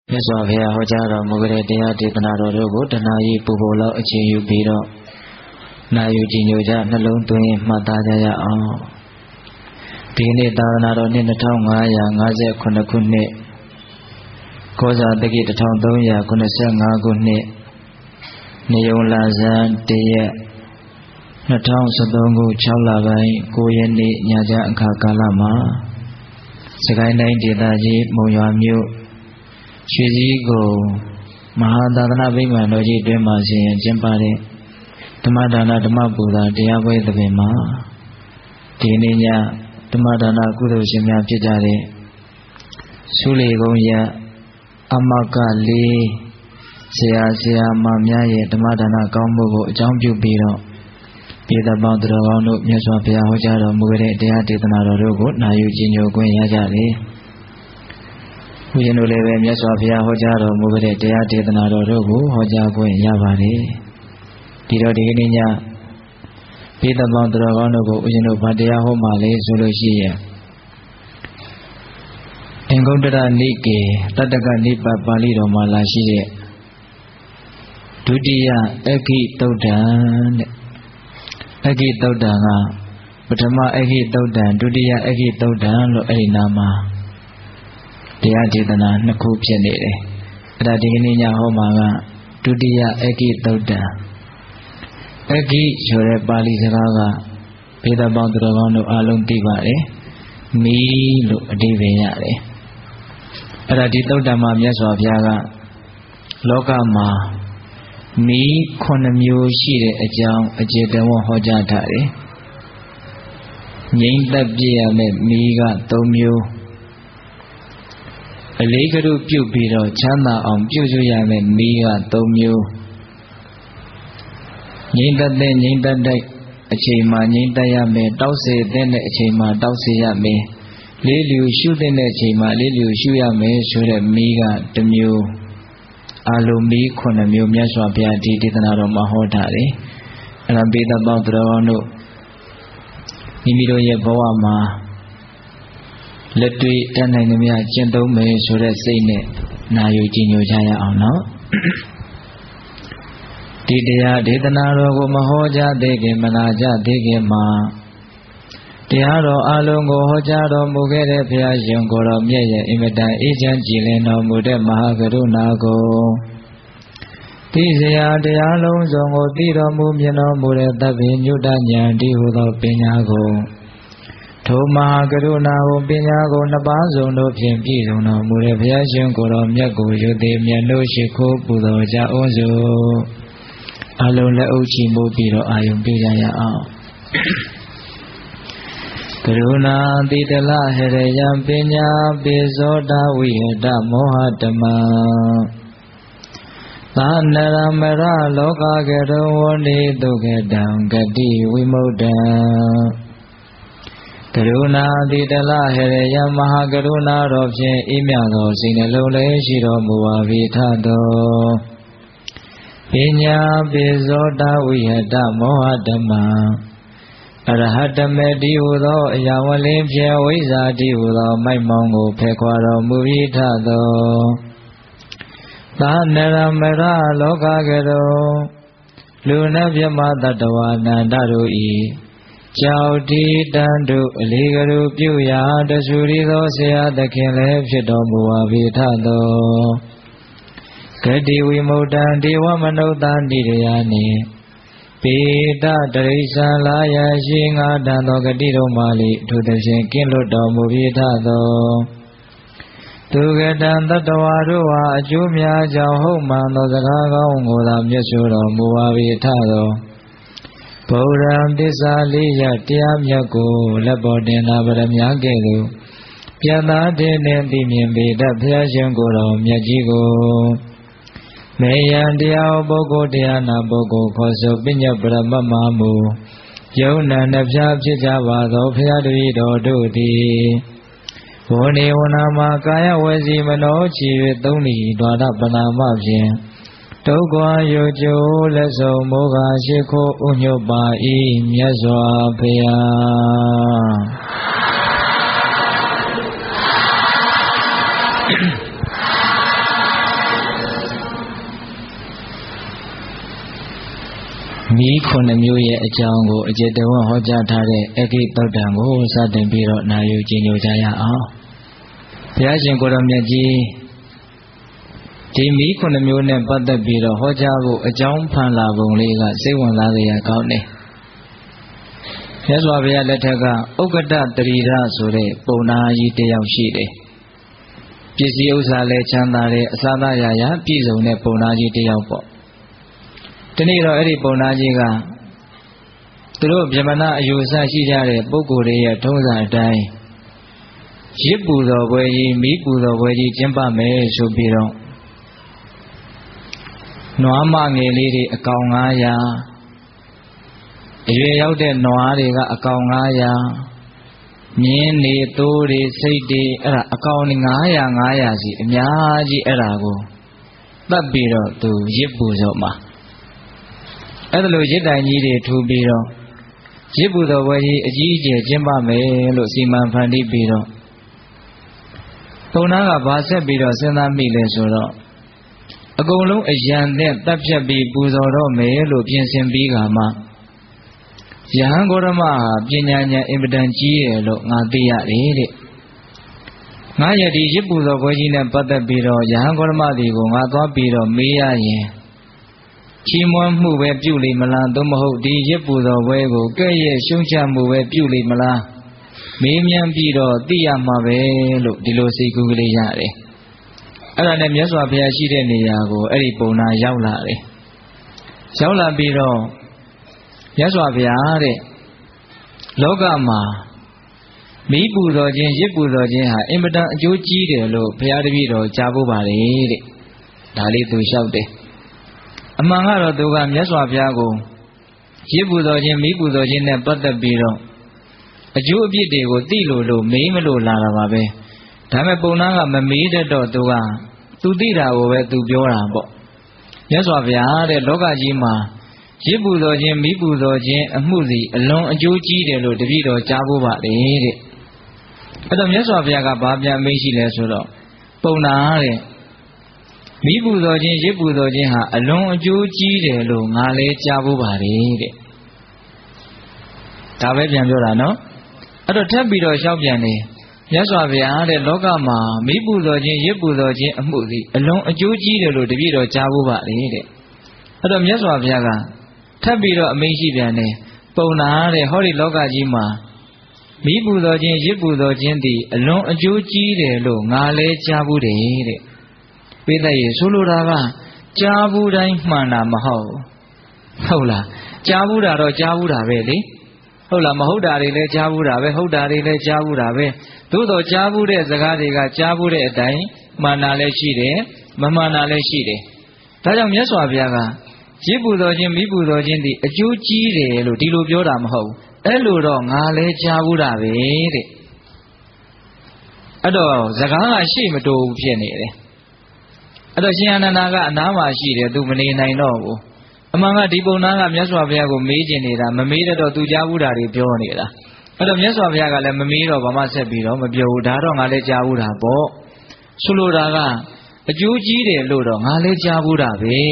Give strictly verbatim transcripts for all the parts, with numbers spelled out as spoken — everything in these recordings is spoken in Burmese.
မြတ်စွာဘုရားဟောကြားတော်မူတဲ့တရားဒေသနာတော်တို့ကိုတဏှာကြီးပူပူလောက်အချိန်ယူပြီးတော့နာယူကြည်ညိုကြနှလုံးသွင်းမှတ်သားကြရအောင်ဒီနေ့သာသနာတော်နှစ်နှစ်ငါးရာငါးสิบခုနှစ်ခုနှစ်ကောဇာတက္ကိတစ်ထောင်သုံးရာခုနှစ်ဆယ့်ငါးခုနှစ်နေုံလာဇန်တရက်နှစ်ထောင်ဆယ်သုံးခုခြောက်လပိုင်းကိုရက်နေ့ညချမ်းအခါကာလမှာစကိုင်းတိုင်းဒေသကြီးမုံရွာမြို့ရွှေစည်းကုန်းမဟာသာသနာ့ဗိမာန်တော်ကြီးတွင်မှာဆင်ကျင်းပတဲ့ဓမ္မဒါနဓမ္မပူဇာတရားပွဲသဘင်မှာဒီနေ့ညဓမ္မဒါနကုသိုလ်ရှင်များဖြစ်ကြတဲ့ဆူလီကုန်းရအမကလေးဆရာဆရာမများရဲ့ဓမ္မဒါနကောင်းမှုကိုအကြောင်းပြုပြီးတော့ပြည်သူပေါင်းသူတော်ကောင်းတို့မြတ်စွာဘုရားဟောကြားတော်မူတဲ့တရားဒေသနာတော်တို့ကိုနာယူကြည်ညိုခွင့်ရကြလေဘုရားတို့လည်းပဲမြတ်စွာဘုရားဟောကြားတော်မူတဲ့တရားဒေသနာတော်တို့ကိုဟောကြားခွင့်ရပါတယ်ဒီတော့ဒီကနေ့ညပြည်သူပေါင်းသူတော်ကောင်းတို့ကိုဦးဇင်းတို့ဗတရားဟောမှလေဆိုလို့ရှိရင်အင်္ဂုတ္တရနိကေတတ္တကနိပပါဠိတော်မှာလာရှိတဲ့ဒုတိယအက္ခိတုဒ္ဒံတဲ့အက္ခိတုဒ္ဒံကပထမအက္ခိတုဒ္ဒံဒုတိယအက္ခိတုဒ္ဒံလို့အဲ့ဒီနာမှာတရားဒေသနာနှစ်ခုဖြစ်နေတယ်အဲ့ဒါဒီကနေ့ညဟောမှာကဒုတိယအက္ခိတုဒ္ဒံအက္ခိဆိုတဲ့ပါဠိစကားကဘေဒပေါင်းသူတော်ကောင်းတို့အားလုံးသိပါတယ်မီးလို့အဓိပ္ပာယ်ရတယ်အဲ့ဒါဒီတုဒ္ဒံမှာမြတ်စွာဘုရားကလောကမှာမီးခုနှစ်မျိုးရှိတဲ့အကြောင်းအကျေတဝဟောကြားထားတယ်ငြိမ့်သက်ပြည့်ရမယ့်မီးကသုံးမျိုးအလေးကရုပြုတ်ပြီးတော့ချမ်းသာအောင်ပြုစုရမယ့်မီးကသုံးမျိုးငြိမ့်သက်တဲ့ငြိမ့်သက်တဲ့အချိန်မှာငြိမ့်သက်ရမယ်တောက်စေတဲ့အချိန်မှာတောက်စေရမယ်လေးလျူရှုတဲ့အချိန်မှာလေးလျူရှုရမယ်ဆိုတဲ့မီးကတစ်မျိုးအလုံးမီးခုနှစ်မျိုးမြတ်စွာဘုရားဒီဒေသနာတော်မှာဟောထားတယ်အဲ့ဒါဘေဒပေါင်းသူတော်ကောင်းတို့မိမိတို့ရဲ့ဘဝမှာလက်တွေ့တတ်နိုင်သမျှကျင့်သုံးမယ်ဆိုတဲ့စိတ်နဲ့နာယူကြည်ညိုကြရအောင်နော်ဒီတရားဒေသနာတော်ကိုမဟောကြားသေးခင်မနာကြသေးခင်မှာတရားတော်အလုံးကိုဟောကြားတော်မူခဲ့တဲ့ဘုရားရှင်ကိုယ်တော်မြတ်ရဲ့အင်မတန်အေးချမ်းကြည်လင်တော်မူတဲ့မဟာကရုဏာကိုသိစရာတရားလုံးစုံကိုသိတော်မူမြင်တော်မူတဲ့သဗ္ဗညုတဉာဏ်ဒီဟုသောပညာကိုထိုမဟာကရုဏာကိုပညာကိုနှစ်ပါးစုံတို့ဖြင့်ပြည့်စုံတော်မူတဲ့ဘုရားရှင်ကိုယ်တော်မြတ်ကိုယုတိမြတ်တို့ရှိခိုးပူဇော်ကြအောင်စို့အလုံးလက်အုပ်ချီမှုပြီးတော့အာယုံပြုကြရအောင်ကရုဏာတိတလဟရယံပညာပိဇောတဝိဟတမောဟတမံသာနရမရလောကကရုဝဏိတုကတံဂတိဝိမု ddံ ကရုဏာတိတလဟရယံမဟာကရုဏာတော်ဖြင့်အေးမြသောစိတ်နှလုံးလည်းရှိတော်မူပါ၏ထသောပညာပိဇောတဝိဟတမောဟတမံအရဟတမေတိဟုသောအရာဝလင်းဖြင့်ဝိဇ္ဇာတိဟုသောမိုက်မောင်းကိုဖယ်ခွာတော်မူ၏ထသောသာနရမရလောကကရောလူနာမြမတတဝနန္တတို့ဤကြောက်တိတန်တို့အလေးကရုပြုရာတဆူရီသောဆရာသခင်လည်းဖြစ်တော်မူပါ၏ထသောဂတိဝိမု ddံ ဒေဝမနုဿန္တိရယာနိပေတတရိစ္ဆာလာယရှိငါတန်သောဂတိတော်မှလေထိုသဖြင့်ကင်းလွတ်တော်မူပြီးထသောသူကတံတတဝါတို့ဟာအကျိုးများကြောင့်ဟုတ်မှန်သောစကားကောင်းကိုသာမျက်ဆိုတော်မူပါ၏ထသောဗုဒ္ဓံသစ္စာလေးရတရားမြတ်ကိုလက်ပေါ်တင်လာဗရမ ्या ကဲ့သို့ပြတ်သားတဲ့နှင့်သိမြင်ပေတတ်ဘုရားရှင်ကိုယ်တော်မြတ်ကြီးကိုမေယံတရားပုဂ္ဂိုလ်တရားနာပုဂ္ဂိုလ်ခေါ်ဆိုပညတ်ပရမတ်မမူယုံနာနှဖျားဖြစ်ကြပါသောဘုရားတပည့်တော်တို့သည်ဝဏေဝနာမှာကာယဝစီမနောချီ၍သုံးလီဒွါရပနာမဖြင့်ဒုက္ခယုတ်ကျိုးလက်စုံမောဃရှိခိုးဥညွတ်ပါ၏မြတ်စွာဘုရားမီးခုနှစ်မျိုးရဲ့အကြောင်းကိုအကျေတဝံဟောကြားထားတဲ့အဂိတုတ်တံကိုစတင်ပြီးတော့နာယူကြည်ညိုကြရအောင်ဘုရားရှင်ကိုရောမြတ်ကြီးဒီမီးခုနှစ်မျိုးနဲ့ပတ်သက်ပြီးတော့ဟောကြားဖို့အကြောင်းဖန်လာပုံလေးကစိတ်ဝင်စားစရာကောင်းတယ်မြတ်စွာဘုရားလက်ထက်ကဥက္ကဋ္ဌတရီရဆိုတဲ့ပုံနာကြီးတယောက်ရှိတယ်ပစ္စည်းဥစ္စာလည်းချမ်းသာတယ်အစာသာရာရာပြည့်စုံတဲ့ပုံနာကြီးတယောက်ပေါ့ဒီနေ့တော့အဲ့ဒီပုံနာကြီးကသူတို့ဗြဟ္မဏအယူဆရှိကြတဲ့ပုဂ္ဂိုလ်တွေရဲ့ထုံးစံအတိုင်းရစ်ပူတော်ပွဲကြီးမီးပူတော်ပွဲကြီးကျင်းပမယ်ဆိုပြီးတော့နွားမငယ်လေးတွေအကောင်ငါးရာအရွယ်ရောက်တဲ့နွားတွေကအကောင်ငါးရာမြင်းတွေသိုးတွေစိတ်တွေအဲ့ဒါအကောင်ငါးရာငါးရာစီအများကြီးအဲ့ဒါကိုတတ်ပြီးတော့သူရစ်ပူစောမှာအဲ့ဒါလိုရစ်တိုင်ကြီးတွေထူပြီးတော့ရစ်ပူတော်ပွဲကြီးအကြီးအကျယ်ကျင်းပမယ်လို့စီမံဖန်တီးပြီးတော့ပုံနာကဘာဆက်ပြီးတော့စဉ်းစားမိလဲဆိုတော့အကုန်လုံးအယံနဲ့တပ်ဖြတ်ပြီးပူဇော်တော့မယ်လို့ပြင်ဆင်ပြီးကမှယဟန်ဂေါရမဟာပညာဉာဏ်အင်မတန်ကြီးတယ်လို့ငါသိရတယ်တဲ့ငါရဲ့ဒီရစ်ပူဇော်ပွဲကြီးနဲ့ပတ်သက်ပြီးတော့ယဟန်ဂေါရမဒီကိုငါသွားပြီးတော့မေးရရင်ချီးမွမ်းမှုပဲပြုလိမ့်မလားသို့မဟုတ်ဒီရစ်ပူဇော်ပွဲကိုကဲ့ရဲ့ရှုံချမှုပဲပြုလိမ့်မလားမေးမြန်းပြီးတော့သိရမှာပဲလို့ဒီလိုစိတ်ကူးကလေးရတယ်အဲ့ဒါနဲ့မြတ်စွာဘုရားရှိတဲ့နေရာကိုအဲ့ဒီပုံနာရောက်လာတယ်ရောက်လာပြီးတော့မြတ်စွာဘုရားတဲ့လောကမှာမီးပူဇော်ခြင်းရစ်ပူဇော်ခြင်းဟာအင်မတန်အကျိုးကြီးတယ်လို့ဘုရားတပည့်တော်ကြားဖို့ပါလေတဲ့ဒါလေးသူလျှောက်တယ်အမှန်ကတော့သူကမြတ်စွာဘုရားကိုရစ်ပူဇော်ခြင်းမီးပူဇော်ခြင်းနဲ့ပတ်သက်ပြီးတော့အကျိုးအပြစ်တွေကိုသိလို့လို့မေးမလို့လာတာပါပဲဒါမဲ့ပုံနာကမမေးတတ်တော့သူကသူသိတာကိုပဲသူပြောတာပေါ့မြတ်စွာဘုရားတဲ့လောကကြီးမှာရစ်ပူဇော်ခြင်းမီးပူဇော်ခြင်းအမှုစီအလွန်အကျိုးကြီးတယ်လို့တပည့်တော်ကြားဖို့ပါလေတဲ့အဲ့တော့မြတ်စွာဘုရားကဘာပြန်မေးရှိလဲဆိုတော့ပုံနာတဲ့မီးပူဇော်ခြင်းရစ်ပူဇော်ခြင်းဟာအလွန်အကျိုးကြီးတယ်လို့ငါလည်းကြားဖို့ပါလေတဲ့ဒါပဲပြန်ပြောတာနော်အဲ့တော့ထပ်ပြီးတော့ရှောက်ပြန်နေမြတ်စွာဘုရားတဲ့လောကမှာမီးပူဇော်ခြင်းရစ်ပူဇော်ခြင်းအမှုစီအလွန်အကျိုးကြီးတယ်လို့တပည့်တော်ကြားဖို့ပါလေတဲ့အဲ့တော့မြတ်စွာဘုရားကထပ်ပြီးတော့အမိန့်ရှိပြန်တယ်ပုံနာတဲ့ဟောဒီလောကကြီးမှာမီးပူဇော်ခြင်းရစ်ပူဇော်ခြင်းသည်အလွန်အကျိုးကြီးတယ်လို့ငါလည်းကြားဘူးတယ်တဲ့ပိဿရေဆိုလိုတာကကြားဘူးတိုင်းမှန်တာမဟုတ်ဟုတ်လားကြားဘူးတာတော့ကြားဘူးတာပဲလေဟုတ်လားမဟုတ်တာတွေလည်းကြားဘူးတာပဲဟုတ်တာတွေလည်းကြားဘူးတာပဲသို့တော့ကြားဘူးတဲ့စကားတွေကကြားဘူးတဲ့အတိုင်းမှန်တာလည်းရှိတယ်မမှန်တာလည်းရှိတယ်ဒါကြောင့်မြတ်စွာဘုရားကရစ်ပူဇော်ခြင်းမီးပူဇော်ခြင်းဒီအကျိုးကြီးတယ်လို့ဒီလိုပြောတာမဟုတ်ဘူးအဲ့လိုတော့ငါလည်းကြားဘူးတာပဲတဲ့အဲ့တော့စကားကရှေ့မတိုးဘူးဖြစ်နေတယ်အဲ့တော့ရှင်အာနန္ဒာကအနားမှာရှိတယ်သူမနေနိုင်တော့ဘူးအမှန်ကဒီပုံနာကမြတ်စွာဘုရားကိုမေးချင်နေတာမမေးတော့သူကြားဘူးတာတွေပြောနေတာအဲ့တော့မြတ်စွာဘုရားကလည်းမမေးတော့ဘာမှဆက်ပြီးတော့မပြောဘူးဒါတော့ငါလည်းကြားဘူးတာပေါ့ဆိုလိုတာကအကျိုးကြီးတယ်လို့တော့ငါလည်းကြားဘူးတာပဲ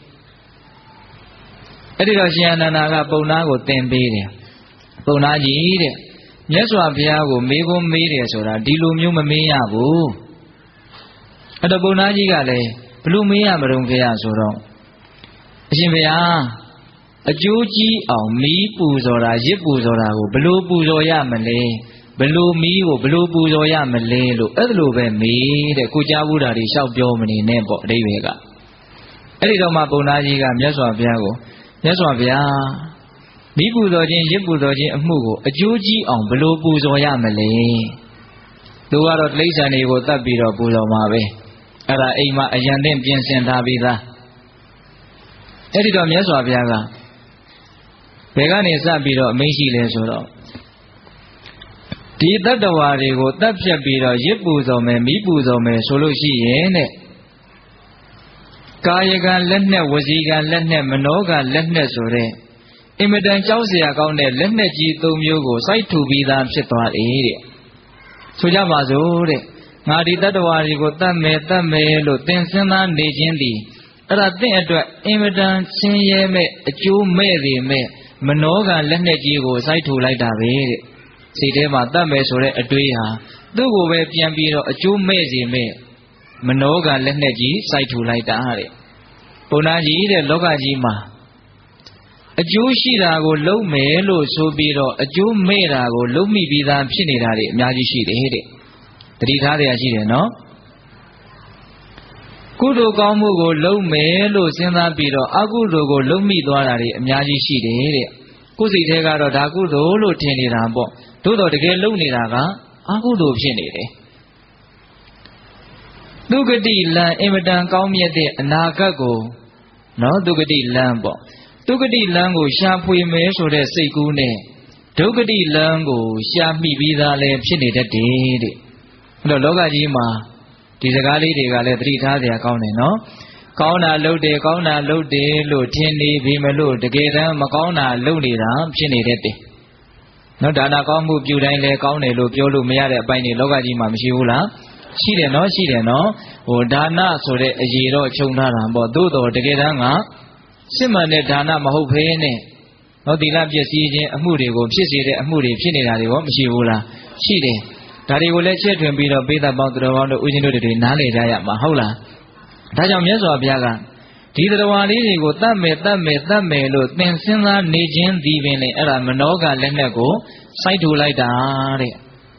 အဲ့ဒီတော့ရှင်အာနန္ဒာကပုံနာကိုသင်ပေးတယ်ပုံနာကြီးတဲ့မြတ်စွာဘုရားကိုမေးဖို့မေးတယ်ဆိုတာဒီလိုမျိုးမမေးရဘူးအဲ့တော့ပုံနာကြီးကလည်းဘလို့မေးရမလို့ခေရဆိုတော့အရှင်ဘုရားအကျိုးကြီးအောင်မီးပူဇော်တာရစ်ပူဇော်တာကိုဘလို့ပူဇော်ရမလဲဘလို့မီးကိုဘလို့ပူဇော်ရမလဲလို့အဲ့လိုပဲမေးတဲ့ကိုကြားဘူးတာတွေရှောက်ပြောမနေနဲ့ပေါ့အဓိပ္ပာယ်ကအဲ့ဒီတော့မှပုံနာကြီးကမြတ်စွာဘုရားကိုမြတ်စွာဘုရားမီးပူဇော်ခြင်းရစ်ပူဇော်ခြင်းအမှုကိုအကျိုးကြီးအောင်ဘလို့ပူဇော်ရမလဲသူကတော့တိဋ္ဌာန်တွေကိုတတ်ပြီးတော့ပူဇော်မှာပဲအဲ့ဒါအိမ်မှာအယံသိပြင်ဆင်ထားပြီးသားအဲ့ဒီတော့မြတ်စွာဘုရားကဘယ်ကနေစပြီးတော့အမိန့်ရှိလဲဆိုတော့ဒီတတ္တဝါတွေကိုတတ်ဖြတ်ပြီးတော့ရစ်ပူဇော်မယ်မီးပူဇော်မယ်ဆိုလို့ရှိရင်တဲ့ကာယကံလက်နဲ့ဝစီကံလက်နဲ့မနောကံလက်နဲ့ဆိုတဲ့အင်မတန်ကြောက်เสียကောင်းတဲ့လက်နဲ့ကြီးသုံးမျိုးကိုစိုက်ထူပြီးသားဖြစ်သွားတယ်တဲ့ဆိုကြပါစို့တဲ့ငါဒီတတ္တဝါတွေကိုတတ်မယ်တတ်မယ်လို့သင်စဉ်းစားနေခြင်းသည်အဲ့ဒါသင်အတွက်အင်မတန်ဆင်းရဲမဲ့အကျိုးမဲ့တွေမဲ့မနောကလက်နဲ့ကြီးကိုစိုက်ထူလိုက်တာပဲတဲ့စိတ်ထဲမှာတတ်မယ်ဆိုတဲ့အတွေးဟာသူ့ကိုပဲပြန်ပြီးတော့အကျိုးမဲ့စေမဲ့မနောကလက်နဲ့ကြီးစိုက်ထူလိုက်တာတဲ့ဘုရားကြီးတဲ့လောကကြီးမှာအကျိုးရှိတာကိုလုံးမယ်လို့ဆိုပြီးတော့အကျိုးမဲ့တာကိုလုံးမိပြီးသားဖြစ်နေတာတွေအများကြီးရှိတယ်တဲ့တတိထားတရားရှိတယ်နော်ကုသိုလ်ကောင်းမှုကိုလုံးမယ်လို့စဉ်းစားပြီးတော့အကုသိုလ်ကိုလုံးမိသွားတာတွေအများကြီးရှိတယ်တဲ့ကိုယ်စိတ်ထဲကတော့ဒါကုသိုလ်လို့ထင်နေတာပေါ့သို့တော့တကယ်လုံးနေတာကအကုသိုလ်ဖြစ်နေတယ်ဒုက္ခတိလံအင်မတန်ကောင်းမြတ်တဲ့အနာဂတ်ကိုနော်ဒုက္ခတိလံပေါ့ဒုက္ခတိလံကိုရှာဖွေမယ်ဆိုတဲ့စိတ်ကူးနဲ့ဒုက္ခတိလံကိုရှာမိပြီးသားလည်းဖြစ်နေတတ်တယ်တဲ့အဲ့တော့လောကကြီးမှာဒီစကားလေးတွေကလည်းသတိထားစရာကောင်းတယ်နော်ကောင်းတာလုပ်တယ်ကောင်းတာလုပ်တယ်လို့ထင်နေပြီမလို့တကယ်တမ်းမကောင်းတာလုပ်နေတာဖြစ်နေတတ်တယ်နော်ဒါနကောင်းမှုပြုတိုင်းလည်းကောင်းတယ်လို့ပြောလို့မရတဲ့အပိုင်းတွေလောကကြီးမှာမရှိဘူးလားရှိတယ်နော်ရှိတယ်နော်ဟိုဒါနဆိုတဲ့အရေးတော့ခြုံထားတာပေါ့သို့တော်တကယ်တမ်းကစစ်မှန်တဲ့ဒါနမဟုတ်ဘဲနဲ့နော်သီလပျက်စီးခြင်းအမှုတွေကိုဖြစ်စေတဲ့အမှုတွေဖြစ်နေတာတွေရောမရှိဘူးလားရှိတယ်ဒါတွေကိုလည်းချက်ထွင်ပြီးတော့ပိဋကပေါင်းသူတော်ကောင်းတို့ဦးဇင်းတို့တွေနားလည်ကြရမှာဟုတ်လားဒါကြောင့်မြတ်စွာဘုရားကဒီတရားလေးတွေကိုတတ်မယ်တတ်မယ်တတ်မယ်လို့သင်စဉ်းစားနေခြင်းဒီပင်လေအဲ့ဒါမနောကလက်နဲ့ကိုစိုက်ထူလိုက်တာတဲ့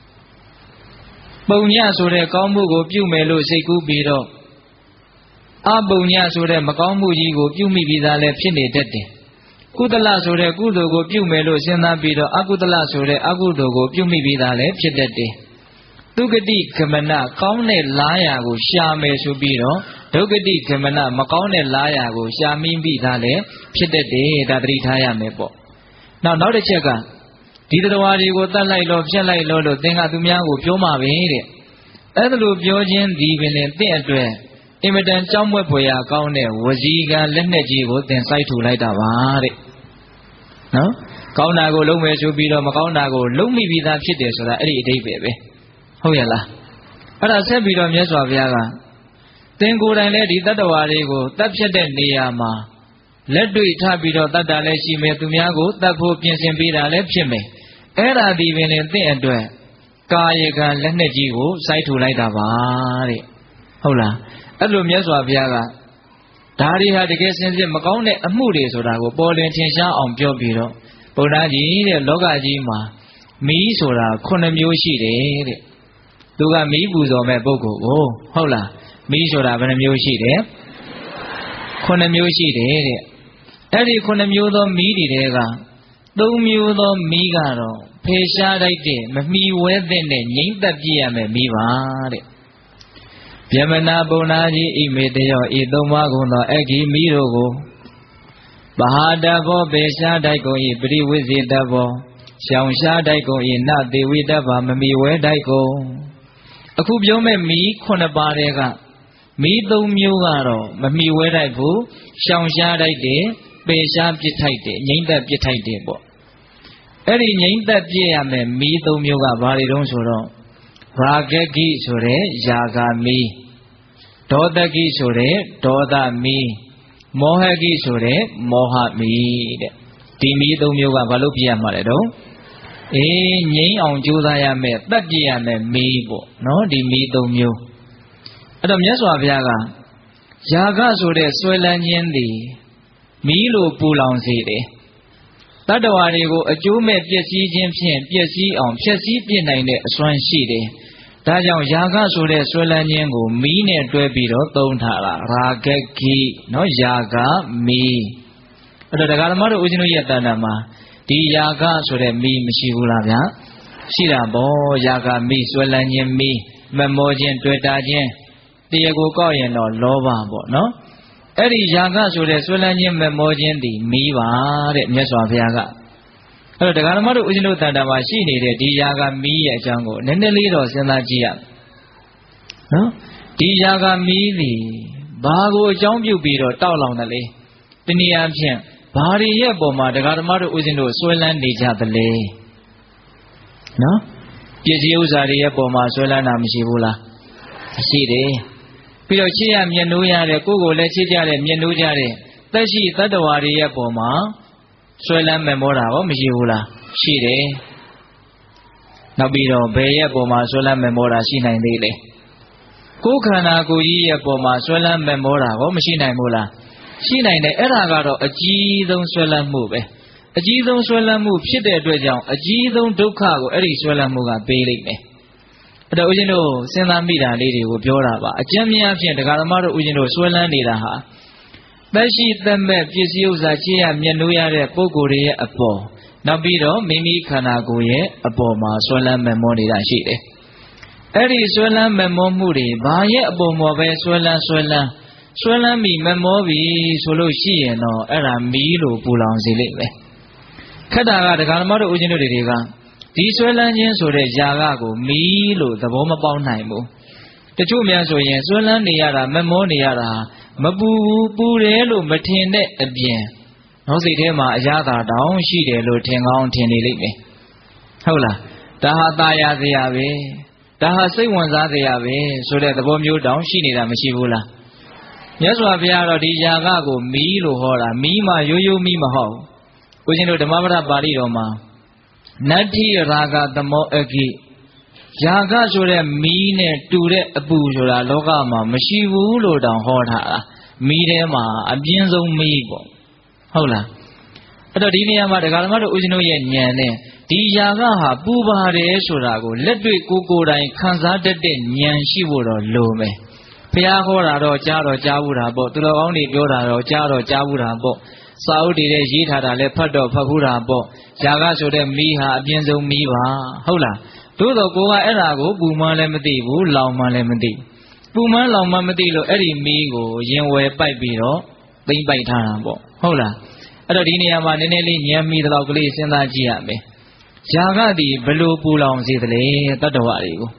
ပုံညဆိုတဲ့ကောင်းမှုကိုပြုမယ်လို့စိတ်ကူးပြီးတော့အပုံညဆိုတဲ့မကောင်းမှုကြီးကိုပြုမိပြီးသားလည်းဖြစ်နေတတ်တယ်ကုသလဆိုတဲ့ကုသိုလ်ကိုပြုမယ်လို့စဉ်းစားပြီးတော့အကုသလဆိုတဲ့အကုသိုလ်ကိုပြုမိပြီးသားလည်းဖြစ်တတ်တယ်ဒုက္ခတိကမနကောင်းတဲ့လားရာကိုရှာမယ်ဆိုပြီးတော့ဒုက္ခတိကမနမကောင်းတဲ့လားရာကိုရှာမိပြီးသားလည်းဖြစ်တတ်တယ်ဒါသတိထားရမယ်ပေါ့နောက်နောက်တစ်ချက်ကဒီတရားတွေကိုတတ်လိုက်လို့ဖြတ်လိုက်လို့လို့သင်္ကသူများကိုပြောမှာပဲတဲ့အဲ့ဒါလိုပြောခြင်းဒီပင်လည်းတင့်အတွက်အင်မတန်ကြောက်မွက်ဖွယ်ရာကောင်းတဲ့ဝစီကံလက်နဲ့ကြီးကိုသင်စိုက်ထူလိုက်တာပါတဲ့နော်ကောင်းတာကိုလုံးမယ်ဆိုပြီးတော့မကောင်းတာကိုလုံးမိပြီးသားဖြစ်တယ်ဆိုတာအဲ့ဒီအဓိပ္ပာယ်ပဲဟုတ်ရလားအဲ့ဒါဆက်ပြီးတော့မြတ်စွာဘုရားကသင်ကိုယ်တိုင်လည်းဒီတတ္တဝါတွေကိုတတ်ဖြတ်တဲ့နေရာမှာလက်တွေ့ထပြီးတော့တတ်တာလည်းရှိမယ်သူများကိုတတ်ဖို့ပြင်ဆင်ပေးတာလည်းဖြစ်မယ်အဲ့ဒါဒီပင်လည်းသင်အတွက်ကာယကံလက်နဲ့ကြီးကိုစိုက်ထူလိုက်တာပါတဲ့ဟုတ်လားအဲ့လိုမြတ်စွာဘုရားကဒါတွေဟာတကယ်စင်စစ်မကောင်းတဲ့အမှုတွေဆိုတာကိုပေါ်လင်းထင်ရှားအောင်ပြောပြီးတော့ဗုဒ္ဓကြီးတဲ့လောကကြီးမှာမီးဆိုတာခုနှစ်မျိုးရှိတယ်တဲ့သူကမီးပူဇော်မဲ့ပုဂ္ဂိုလ်ကိုဟုတ်လားမီးဆိုတာဘယ်နှမျိုးရှိတယ်ခုနှစ်မျိုးရှိတယ်တဲ့အဲ့ဒီခုနှစ်မျိုးသောမီးတွေတဲကသုံးမျိုးသောမီးကတော့ဖေရှားလိုက်တဲ့မမီဝဲတဲ့နဲ့ငြိမ့်သက်ပြည့်ရမယ်မီးပါတဲ့ဗျမနာပုံနာကြီးဣမေတယောဤသုံးပါးကုန်သောအဂိမီးတို့ကိုမဟာတဘောပေရှားတိုက်ကုန်ဤပရိဝိဇိတဘောရှောင်ရှားတိုက်ကုန်ဤနသေဝိတ္တဗာမမီဝဲတိုက်ကုန်အခုပြောမဲ့မီးခုနှစ်ပါးတဲ့ကမီးသုံးမျိုးကတော့မမီဝဲတိုက်ဘူးရှောင်ရှားတိုက်တယ်ပေရှားပြစ်ထိုက်တယ်ငြိမ့်သက်ပြစ်ထိုက်တယ်ပေါ့အဲ့ဒီငြိမ့်သက်ပြစ်ရမယ်မီးသုံးမျိုးကဘာတွေတုံးဆိုတော့ရာဂကိဆိုတဲ့ယာဂမီးဒေါသကိဆိုတဲ့ဒေါသမီးမောဟကိဆိုတဲ့မောဟမီးတဲ့ဒီမီးသုံးမျိုးကဘာလို့ပြရမှာလဲတော့အေးငြိမ်းအောင်ကြိုးစားရမယ်တတ်ပြရမယ်မီးပေါ့နော်ဒီမီးသုံးမျိုးအဲ့တော့မြတ်စွာဘုရားကယာဂဆိုတဲ့ဆွဲလန်းခြင်းသည်မီးလိုပူလောင်စေတယ်တတ္တဝါတွေကိုအကျိုးမဲ့ပျက်စီးခြင်းဖြင့်ပျက်စီးအောင်ဖျက်ဆီးပြစ်နိုင်တဲ့အစွမ်းရှိတယ်ဒါကြောင့်ယာဂဆိုတဲ့ဆွဲလန်းခြင်းကိုမီးနဲ့တွဲပြီးတော့သုံးထားတာရာဂကိနော်ယာဂမီးအဲ့တော့တရားဓမ္မတို့ဦးဇင်းတို့ရဲ့တဏ္ဍာမှာဒီယာဂဆိုတဲ့မီးမရှိဘူးလားဗျာရှိတာပေါ့ယာဂမီးဆွဲလန်းခြင်းမီးမမောခြင်းတွေ့တာခြင်းတရားကိုကောက်ရင်တော့လောဘပေါ့နော်အဲ့ဒီယာဂဆိုတဲ့ဆွဲလန်းခြင်းမမောခြင်းဒီမီးပါတဲ့မြတ်စွာဘုရားကအဲ့တော့တရားဓမ္မတို့ဦးဇင်းတို့တဏ္ဍာမှာရှိနေတဲ့ဒီယာဂမီးရဲ့အကြောင်းကိုနည်းနည်းလေးတော့စဉ်းစားကြည့်ရနော်ဒီယာဂမီးဒီဘာကိုအကြောင်းပြုပြီးတော့တောက်လောင်တယ်လေတနည်းအားဖြင့်ဘာတွေရဲ့ပုံမှာတရားဓမ္မတို့ဦးဇင်းတို့ဆွဲလန်းနေကြသလဲနော်ပစ္စည်းဥစ္စာတွေရဲ့ပုံမှာဆွဲလန်းတာမရှိဘူးလားရှိတယ်ပြီးတော့ချစ်ရမြတ်နိုးရတဲ့ကိုယ်ကိုလည်းချစ်ကြတဲ့မြတ်နိုးကြတဲ့သက်ရှိတတ္တဝါတွေရဲ့ပုံမှာဆွဲလန်းမမောတာရောမရှိဘူးလားရှိတယ်နောက်ပြီးတော့ဘယ်ရဲ့ပုံမှာဆွဲလန်းမမောတာရှိနိုင်သေးလဲကိုယ်ခန္ဓာကိုယ်ကြီးရဲ့ပုံမှာဆွဲလန်းမမောတာရောမရှိနိုင်ဘူးလားရှိနိုင်တယ်အဲ့ဒါကတော့အကြီးဆုံးဆွဲလန်းမှုပဲအကြီးဆုံးဆွဲလန်းမှုဖြစ်တဲ့အတွက်ကြောင့်အကြီးဆုံးဒုက္ခကိုအဲ့ဒီဆွဲလန်းမှုကပေးလိမ့်မယ်အဲ့တော့ဦးဇင်းတို့စဉ်းစားမိတာလေးတွေကိုပြောတာပါအကျဉ်းများဖြင့်ဒကာဓမ္မတို့ဦးဇင်းတို့ဆွဲလန်းနေတာဟာသက်ရှိသက်မဲ့ပစ္စည်းဥစ္စာကြည့်ရမျက်နှိုးရတဲ့ပုဂ္ဂိုလ်တွေရဲ့အပေါ်နောက်ပြီးတော့မိမိခန္ဓာကိုယ်ရဲ့အပေါ်မှာဆွဲလန်းမမောနေတာရှိတယ်အဲ့ဒီဆွဲလန်းမမောမှုတွေဘာရဲ့အပေါ်မှာပဲဆွဲလန်းဆွဲလန်းဆွဲလန်းပြီးမမောပြီဆိုလို့ရှိရင်တော့အဲ့ဒါမီးလို့ပူလောင်စေလိမ့်မယ်ခက်တာကဒကာဓမ္မတို့ဦးဇင်းတို့တွေကဒီဆွဲလန်းခြင်းဆိုတဲ့ຢာကကိုမီးလို့သဘောမပေါက်နိုင်ဘူးတချို့များဆိုရင်ဆွဲလန်းနေရတာမမောနေရတာမပူဘူးပူတယ်လို့မထင်တဲ့အပြင်နောက်စိတ်ထဲမှာအရသာတောင်ရှိတယ်လို့ထင်ကောင်းထင်နေလိမ့်မယ်ဟုတ်လားဒါဟာตาရစရာပဲဒါဟာစိတ်ဝင်စားစရာပဲဆိုတဲ့သဘောမျိုးတောင်ရှိနေတာမရှိဘူးလားမြတ်စွာဘုရားတော့ဒီຢာကကိုမီးလို့ဟောတာမီးမှရိုးရိုးမီးမဟုတ်ဘူးဦးဇင်းတို့ဓမ္မပဒပါဠိတော်မှာနတ္ထိရာဂသမောအကိຢာကဆိုတဲ့မီးနဲ့တူတဲ့အပူဆိုတာလောကမှာမရှိဘူးလို့တောင်ဟောထားတာမီးထဲမှာအပြင်းဆုံးမီးပေါ့ဟုတ်လားအဲ့တော့ဒီနေရာမှာဒကာဓမ္မတို့ဦးဇင်းတို့ရဲ့ဉာဏ်နဲ့ဒီຢာကဟာပူပါတယ်ဆိုတာကိုလက်တွေ့ကိုယ်ကိုယ်တိုင်ခံစားတတ်တဲ့ဉာဏ်ရှိဖို့တော့လိုမယ်ဘုရားဟောတာတော့ကြားတော့ကြားဘူးတာပေါ့သူတော်ကောင်းတွေပြောတာတော့ကြားတော့ကြားဘူးတာပေါ့စာအုပ်တွေနဲ့ရေးထားတာလည်းဖတ်တော့ဖတ်ဘူးတာပေါ့ຢာကဆိုတဲ့မီးဟာအပြင်းဆုံးမီးပါဟုတ်လားသို့တော့ကိုကအဲ့ဒါကိုပူမှန်းလည်းမသိဘူးလောင်မှန်းလည်းမသိပူမှန်းလောင်မှန်းမသိလို့အဲ့ဒီမီးကိုရင်ဝယ်ပိုက်ပြီးတော့သိမ့်ပိုက်ထားတာပေါ့ဟုတ်လားအဲ့တော့ဒီနေရာမှာနည်းနည်းလေးဉာဏ်မီးတော့ကလေးစဉ်းစားကြည့်ရမယ်ຢာကဒီဘလို့ပူလောင်စေသလဲတတ္တဝါတွေကို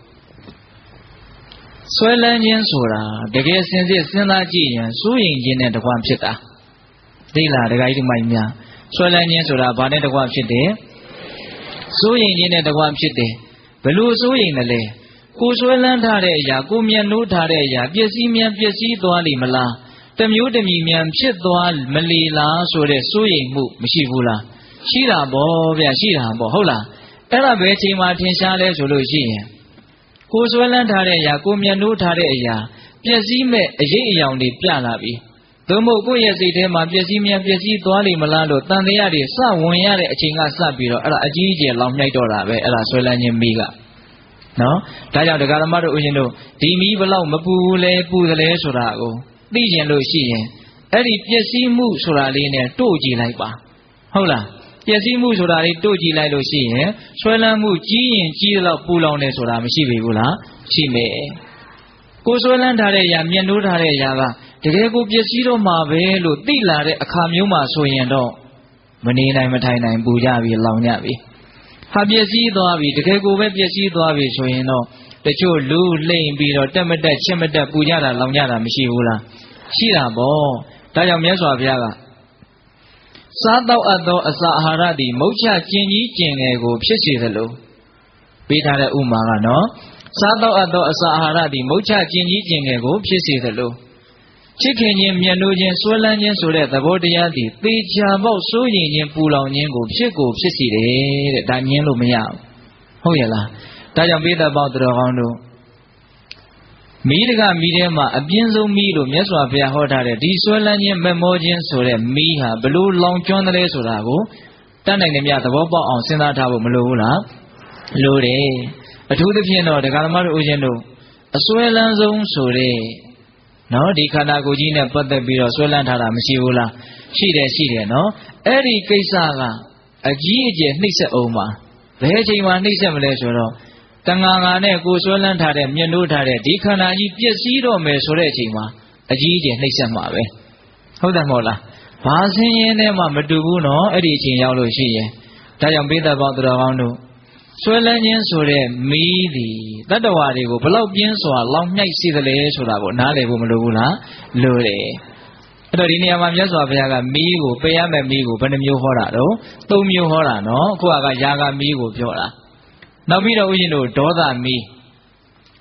ဆွဲလန်းခြင်းဆိုတာတကယ်စင်စစ်စဉ်းစားကြည့်ရင်စိုးရိမ်ခြင်းနဲ့တကွဖြစ်တာသိလားဒကာကြီးဒီမိုင်းများဆွဲလန်းခြင်းဆိုတာဘာနဲ့တကွဖြစ်တယ်စိုးရိမ်ခြင်းနဲ့တကွဖြစ်တယ်ဘလို့စိုးရိမ်တယ်လဲကိုဆွဲလန်းထားတဲ့အရာကိုမျက်နှိုးထားတဲ့အရာပျက်စီးမြန်ပျက်စီးသွားလိမ့်မလားတမျိုးတမီမြန်ဖြစ်သွားမလီလားဆိုတဲ့စိုးရိမ်မှုမရှိဘူးလားရှိတာပေါ့ဗျရှိတာပေါ့ဟုတ်လားအဲ့ဒါဘယ်ချိန်မှထင်ရှားလဲဆိုလို့ရှိရင်ကိုဆွဲလန်းထားတဲ့အရာကိုမျက်နှိုးထားတဲ့အရာပျက်စီးမဲ့အရေးအယောင်တွေပြလာပြီသို့မဟုတ်ကိုယ့်ရဲ့စိတ်ထဲမှာပျက်စီးမြန်ပျက်စီးသွားလိမ့်မလားလို့တန်တရားတွေစဝင်ရတဲ့အချိန်ကစပြီးတော့အဲ့ဒါအကြီးအကျယ်လောင်မြိုက်တော့တာပဲအဲ့ဒါဆွဲလန်းခြင်းမီးကနော်ဒါကြောင့်ဒကာဓမ္မတို့ဦးရှင်တို့ဒီမီးဘလောက်မပူဘူးလဲပူတယ်လဲဆိုတာကိုသိကျင်လို့ရှိရင်အဲ့ဒီပျက်စီးမှုဆိုတာလေးနဲ့တို့ကြည့်လိုက်ပါဟုတ်လားပျက်စီးမှုဆိုတာလေးတို့ကြည့်လိုက်လို့ရှိရင်ဆွဲလန်းမှုကြီးရင်ကြီးတော့ပူလောင်တယ်ဆိုတာမရှိပြီဘူးလားရှိမယ်ကိုဆွဲလန်းထားတဲ့အရာမျက်နှိုးထားတဲ့အရာကတကယ်ကိုပျက်စီးတော့မှာပဲလို့သိလာတဲ့အခါမျိုးမှာဆိုရင်တော့မနေနိုင်မထိုင်နိုင်ပူကြပြီလောင်ကြပြီဟာပျက်စီးသွားပြီတကယ်ကိုပဲပျက်စီးသွားပြီဆိုရင်တော့တချို့လူလိမ့်ပြီးတော့တက်မတက်ချစ်မတက်ပူကြတာလောင်ကြတာမရှိဘူးလားရှိတာပေါ့ဒါကြောင့်မြတ်စွာဘုရားကစားတော့အပ်သောအစာအာဟာရသည်မုတ်ချကျင်ကြီးကျင်ငယ်ကိုဖြစ်စေသလိုပေးထားတဲ့ဥမာကနော်စားတော့အပ်သောအစာအာဟာရသည်မုတ်ချကျင်ကြီးကျင်ငယ်ကိုဖြစ်စေသလိုချစ်ခင်ခြင်းမျက်နှိုးခြင်းဆွဲလန်းခြင်းဆိုတဲ့သဘောတရားသည်သေချာပေါက်စိုးရိမ်ခြင်းပူလောင်ခြင်းကိုဖြစ်ကိုဖြစ်စေတယ်တဲ့ဒါမြင်လို့မရဘူးဟုတ်ရဲ့လားဒါကြောင့်ပိဿပေါင်းတော်ကောင်းတို့မီးတကမီးထဲမှာအပြင်းဆုံးမီးလို့မြတ်စွာဘုရားဟောထားတဲ့ဒီဆွဲလန်းခြင်းမမောခြင်းဆိုတဲ့မီးဟာဘလို့လောင်ကျွမ်းတယ်ဆိုတာကိုတတ်နိုင်တဲ့မြတ်သဘောပေါက်အောင်စဉ်းစားထားဖို့မလိုဘူးလားလိုတယ်အထူးသဖြင့်တော့ဒကာဓမ္မတို့ဦးရှင်တို့အဆွဲလန်းဆုံးဆိုတဲ့နော်ဒီခန္ဓာကိုယ်ကြီးနဲ့ပတ်သက်ပြီးတော့ဆွဲလန်းထားတာမရှိဘူးလားရှိတယ်ရှိတယ်နော်အဲ့ဒီကိစ္စကအကြီးအကျယ်နှိမ့်ဆက်အောင်ပါဘယ်အချိန်မှနှိမ့်ဆက်မလဲဆိုတော့တဏှာငါနဲ့ကိုယ်ဆွဲလန်းထားတဲ့မျက်နှိုးထားတဲ့ဒီခန္ဓာကြီးပျက်စီးတော့မယ်ဆိုတဲ့အချိန်မှာအကြီးအကျယ်နှိမ့်ဆက်မှာပဲဟုတ်တယ်မဟုတ်လားဘာဆင်းရဲနဲ့မှမတူဘူးနော်အဲ့ဒီအချိန်ရောက်လို့ရှိရင်ဒါကြောင့်ပိဿပေါင်းသူတော်ကောင်းတို့ဆွဲလန်းခြင်းဆိုတဲ့မီးသည်တတ္တဝါတွေကိုဘလောက်ပြင်းစွာလောင်မြိုက်စေသလဲဆိုတာကိုနားလည်ဖို့မလိုဘူးလားလိုတယ်အဲ့တော့ဒီနေရာမှာမြတ်စွာဘုရားကမီးကိုပယ်ရမယ့်မီးကိုဘယ်နှမျိုးဟောတာတော့သုံးမျိုးဟောတာနော်အခုကရာဂမီးကိုပြောတာနောက်ပြီးတော့ဦးဇင်းတို့ဒေါသမီး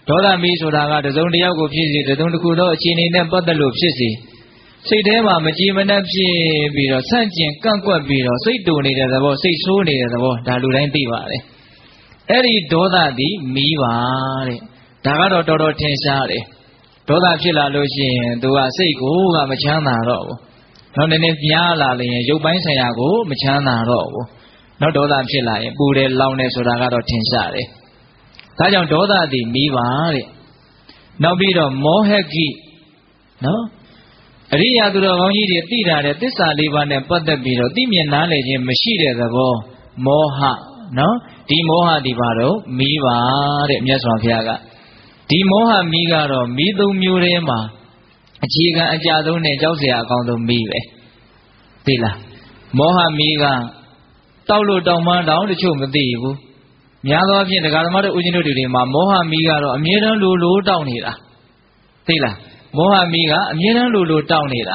ဒေါသမီးဆိုတာကတစုံတစ်ယောက်ကိုဖြစ်စီတစုံတစ်ခုသောအခြေအနေနဲ့ပတ်သက်လို့ဖြစ်စီစိတ်ထဲမှာမကြည်မနှက်ဖြစ်ပြီးတော့ဆန့်ကျင်ကန့်ကွက်ပြီးတော့စိတ်တူနေတဲ့သဘောစိတ်ဆိုးနေတဲ့သဘောဒါလူတိုင်းသိပါတယ်အဲ့ဒီဒေါသသည်မီးပါတဲ့ဒါကတော့တော်တော်ထင်ရှားတယ်ဒေါသဖြစ်လာလို့ရှိရင်သူကစိတ်ကိုကမချမ်းသာတော့ဘူးနောက်နည်းနည်းပြားလာလျင်ရုပ်ပိုင်းဆိုင်ရာကိုမချမ်းသာတော့ဘူးနောက်ဒေါသဖြစ်လာရင်ပူတယ်လောင်တယ်ဆိုတာကတော့ထင်ရှားတယ်ဒါကြောင့်ဒေါသသည်မီးပါတဲ့နောက်ပြီးတော့မောဟကိနော်အရိယာသူတော်ကောင်းကြီးတွေသိတာတဲ့သစ္စာလေးပါးနဲ့ပတ်သက်ပြီးတော့သိမြင်နားလည်ခြင်းမရှိတဲ့သဘောမောဟနော်ဒီမောဟဒီပါတော့မီးပါတဲ့မြတ်စွာဘုရားကဒီမောဟမီးကတော့မီးသုံးမျိုးထဲမှာအခြေခံအကြဆုံးနဲ့ကြောက်စရာအကောင်းဆုံးမီးပဲသိလားမောဟမီးကတောက်လို့တောင်မှန်းတောင်တချို့မသိဘူးများသောအားဖြင့်တရားဓမ္မတို့ဦးဇင်းတို့တွေမှာမောဟမီးကတော့အမြဲတမ်းလိုလိုတောက်နေတာသိလားမောဟမီးကအမြဲတမ်းလိုလိုတောက်နေတာ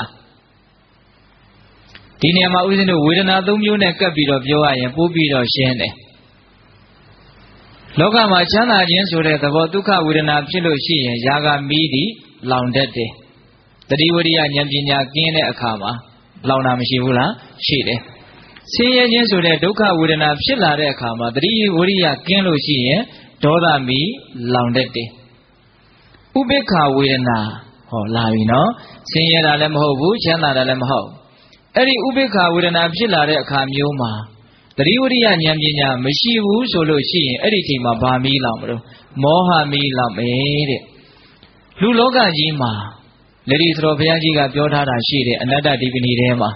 ဒီနေရာမှာဦးဇင်းတို့ဝေဒနာသုံးမျိုးနဲ့ကပ်ပြီးတော့ပြောရရင်ပို့ပြီးတော့ရှင်းတယ်လောကမှာချမ်းသာခြင်းဆိုတဲ့သဘောဒုက္ခဝေဒနာဖြစ်လို့ရှိရင်ຢာကမီးသည်လောင်တတ်တယ်တတိဝရိယဉာဏ်ပညာကင်းတဲ့အခါမှာလောင်တာမရှိဘူးလားရှိတယ်ဆင်းရဲခြင်းဆိုတဲ့ဒုက္ခဝေဒနာဖြစ်လာတဲ့အခါမှာတတိဝရိယကင်းလို့ရှိရင်ဒေါသမီးလောင်တတ်တယ်ဥပိ္ပခဝေဒနာဟောလာပြီနော်ဆင်းရဲတာလည်းမဟုတ်ဘူးချမ်းသာတာလည်းမဟုတ်အဲ့ဒီဥပိ္ပခဝေဒနာဖြစ်လာတဲ့အခါမျိုးမှာတတိဝရိယဉာဏ်ပညာမရှိဘူးဆိုလို့ရှိရင်အဲ့ဒီချိန်မှာဗာမီးလောင်မလို့မောဟမီးလောင်မယ်တဲ့လူလောကကြီးမှာလေဒီသတော်ဘုရားကြီးကပြောထားတာရှိတယ်အနတ္တဒီပဏီထဲမှာ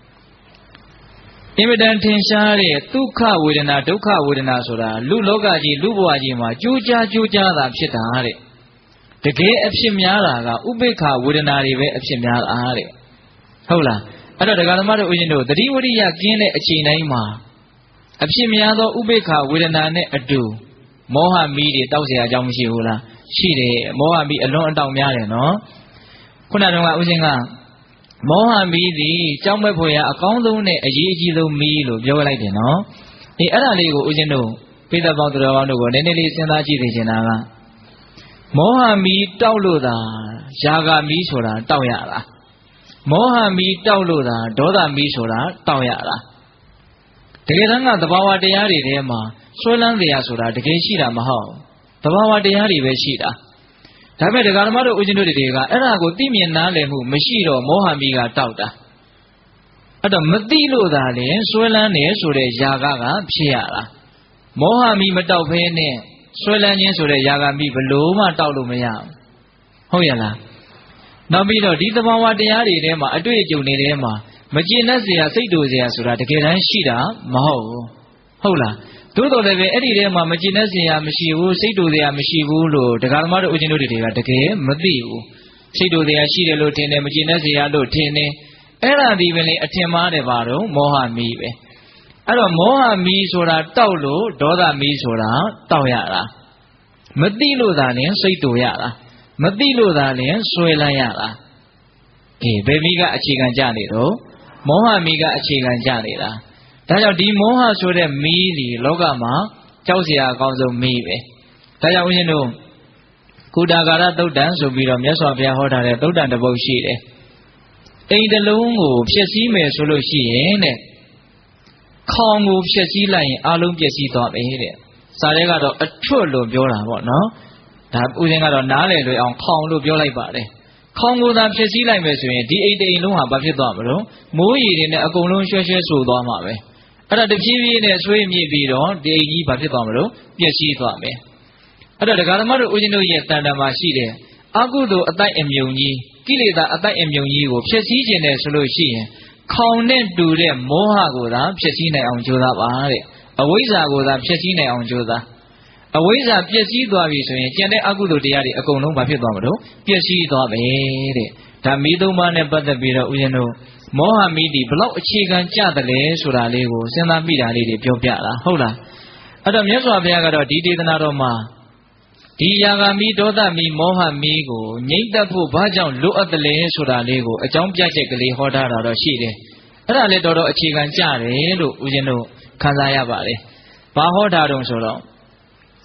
အင်မတန်ထင်ရှားတဲ့ဒုက္ခဝေဒနာဒုက္ခဝေဒနာဆိုတာလူလောကကြီးလူဘဝကြီးမှာကြိုးကြားကြိုးကြားတာဖြစ်တာတဲ့တကယ်အဖြစ်များတာကဥပိ္ပခဝေဒနာတွေပဲအဖြစ်များတာတဲ့ဟုတ်လားအဲ့တော့တရားဓမ္မတို့ဦးဇင်းတို့တတိဝရိယကင်းတဲ့အချိန်တိုင်းမှာအဖြစ်များသောဥပိ္ပခဝေဒနာနဲ့အတူမောဟမီးတွေတောက်เสียအကြောင်းမရှိဘူးလားရှိတယ်မောဟမီးအလွန်အတောက်များတယ်နော်ခုနတုန်းကဦးဇင်းကမောဟမီးသည်ကြောင်းမဲ့ဖွယ်ရာအကောင်းဆုံးနဲ့အရေးအကြီးဆုံးမီးလို့ပြောလိုက်တယ်နော်အေးအဲ့ဒါလေးကိုဦးဇင်းတို့ပိဿပေါင်းသူတော်ကောင်းတို့ကိုနည်းနည်းလေးစဉ်းစားကြည့်နေချင်တာကမောဟမီးတောက်လို့သာຢာကမီးဆိုတာတောက်ရတာမောဟမီးတောက်လို့သာဒေါသမီးဆိုတာတောက်ရတာတကယ်တမ်းကသဘာဝတရားတွေထဲမှာဆွဲလန်းတရားဆိုတာတကယ်ရှိတာမဟုတ်သဘာဝတရားတွေပဲရှိတာဒါပေမဲ့ဒကာဓမ္မတို့ဦးဇင်းတို့တွေကအဲ့ဒါကိုသိမြင်နားလည်မှုမရှိတော့မောဟမီးကတောက်တာအဲ့တော့မသိလို့သာလေဆွဲလန်းနေဆိုတဲ့ຢာကကဖြစ်ရတာမောဟမီးမတောက်ဖဲနဲ့ဆွဲလန်းခြင်းဆိုတဲ့ຢာကမီးဘလို့မှတောက်လို့မရဘူးဟုတ်ရလားနောက်ပြီးတော့ဒီသဘာဝတရားတွေထဲမှာအတွေ့အကြုံတွေထဲမှာမကျေနပ်เสียစိတ်တူเสียဆိုတာတကယ်တမ်းရှိတာမဟုတ်ဘူးဟုတ်လားသို့တော်လည်းပဲအဲ့ဒီထဲမှာမကျေနပ်เสียမရှိဘူးစိတ်တူเสียမရှိဘူးလို့ဒကာသမားတို့ဦးဇင်းတို့တွေကတကယ်မသိဘူးစိတ်တူเสียရှိတယ်လို့ထင်တယ်မကျေနပ်เสียလို့ထင်တယ်အဲ့ဒါဒီပဲလေအထင်မှားတယ်ပါတော့မောဟမီးပဲအဲ့တော့မောဟမီးဆိုတာတောက်လို့ဒေါသမီးဆိုတာတောက်ရတာမသိလို့သာလျှင်စိတ်တူရတာမသိလို့သာလျှင်ဆွဲလန်းရတာအေးဘယ်မီးကအခြေခံကြနေတော့မောဟမီးကအခြေခံကြနေတာဒါကြောင့်ဒီမောဟဆိုတဲ့မီးဒီလောကမှာကြောက်เสียအကောင်းဆုံးမီးပဲဒါကြောင့်ဦးဇင်းတို့ကုတာကာရသုတ်တံဆိုပြီးတော့မြတ်စွာဘုရားဟောထားတဲ့သုတ်တံတစ်ပုဒ်ရှိတယ်အိမ်တစ်လုံးကိုဖျက်ဆီးမယ်ဆိုလို့ရှိရင်တဲ့ခေါင်ကိုဖျက်ဆီးလိုက်ရင်အလုံးပျက်စီးသွားမယ်တဲ့စာရဲကတော့အထွတ်လို့ပြောတာပေါ့နော်ဒါဦးဇင်းကတော့နားလည်လွယ်အောင်ခေါင်လို့ပြောလိုက်ပါတယ်ခေါင်ကိုသာဖြစ်စည်းလိုက်မယ်ဆိုရင်ဒီအိမ်တိမ်လုံးဟာဘာဖြစ်သွားမလို့မိုးရီတွေနဲ့အကုန်လုံးရွှဲရွှဲဆူသွားမှာပဲအဲ့ဒါတဖြည်းဖြည်းနဲ့ဆွေးမြစ်ပြီးတော့ဒီအိမ်ကြီးဘာဖြစ်သွားမလို့ပျက်စီးသွားမယ်အဲ့တော့ဒကာသမားတို့ဦးဇင်းတို့ရဲ့တန်တမာရှိတဲ့အကုသိုလ်အတိုက်အမြုံကြီးကိလေသာအတိုက်အမြုံကြီးကိုဖြစ်စည်းခြင်းနဲ့ဆိုလို့ရှိရင်ခေါင်နဲ့တူတဲ့မောဟကိုသာဖြစ်စည်းနိုင်အောင်ကြိုးစားပါတဲ့အဝိဇ္ဇာကိုသာဖြစ်စည်းနိုင်အောင်ကြိုးစားအဝိဇ္ဇာပျက်စီးသွားပြီဆိုရင်ကျန်တဲ့အကုသိုလ်တရားတွေအကုန်လုံးဘာဖြစ်သွားမလို့ပျက်စီးသွားပဲတဲ့ဒါမီးသုံးပါးနဲ့ပတ်သက်ပြီးတော့ဦးဇင်းတို့မောဟမီးဒီဘလောက်အခြေခံကြတယ်လဲဆိုတာလေးကိုစဉ်းစားမိတာလေးတွေပြောပြတာဟုတ်လားအဲ့တော့မြတ်စွာဘုရားကတော့ဒီဒေသနာတော်မှာဒီယာဂမီးဒေါသမီးမောဟမီးကိုငြိမ့်သက်ဖို့ဘာကြောင့်လိုအပ်တယ်လဲဆိုတာလေးကိုအကြောင်းပြချက်ကလေးဟောထားတာတော့ရှိတယ်အဲ့ဒါလည်းတော်တော်အခြေခံကြတယ်လို့ဦးဇင်းတို့ခန်းစားရပါတယ်ဘာဟောတာတုံးဆိုတော့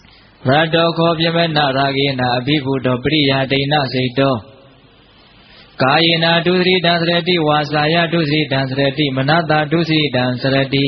Rado ko pyamena ragena abhibuddho priya dena seito Kayena dusri dan sarati wasaya dusri dan sarati manata dusri dan sarati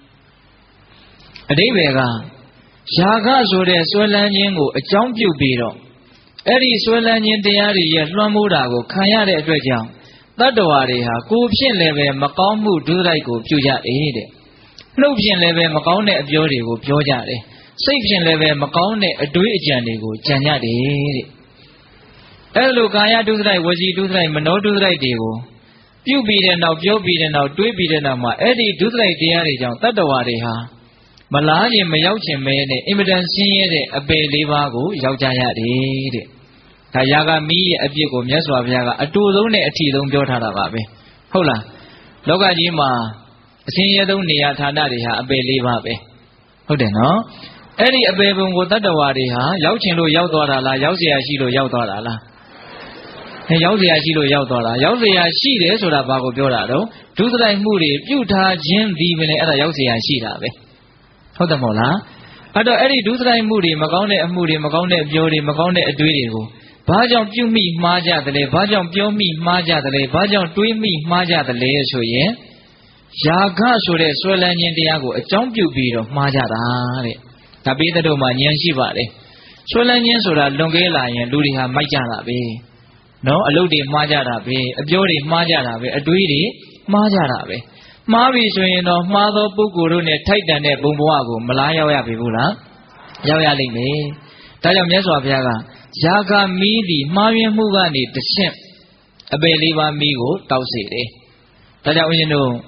Adibega Shaga sore solan jingo a jump you beetle Eddie solan in the area Lamurago Kayare Dredjam That the Wariha Kupshin leve Makamu Duraiko Puja Ede Lopshin leve Makone Biodigo Pujade Section leve Makone a Duijanigo Janyade Elo Kaya Dudrai was he Dudrai Mano Dudrai Dego You beat and now Joe beat and now Dui beat and now Eddie Dudrai Diarijam that the Wariha Malaji Mayauchi made evidence in a bay livago, Yaujaya did. Kayaga me a bigo, Yaswa Yaga, a two lone a tea don't go to Rabe. Hola. Logajima, senior don't near Tanadiha, a bay livabe. Hold no? Eddie a baby would that the Wadiha, Yauchino Yaudora, Yausia Shilo Yaudora. Yausia Shilo Yaudora, Yausia she is or a bago Biorado, do the like moody, Puta, Jim, Demon, and a Yausia Shida. Hold the mola. I don't any do the moody, Magone, a moody, Magone, Biori, Magone, a duigo. Bajon, you me, Maja the lay, Bajon, you me, Maja the lay, Bajon, do me, Maja the lay, so ye. Yaga so de Solan Diago, a jump you beat of Maja. Tabita do Manian Shivare. Solan Yensura, Longela, and Ludiha Majara be. No, a Ludi Majara be, a Biori Majara be, a duidi, Majara be. Mavi Suino, Mother Bugurune, Titan, Bumbuago, Malaya Bibula, Yaya Lime, Tayam Yaswa Yaga, Yaga Midi, Marian Mugani, the Shim, a Beliva Migo, Tauside. Tayamino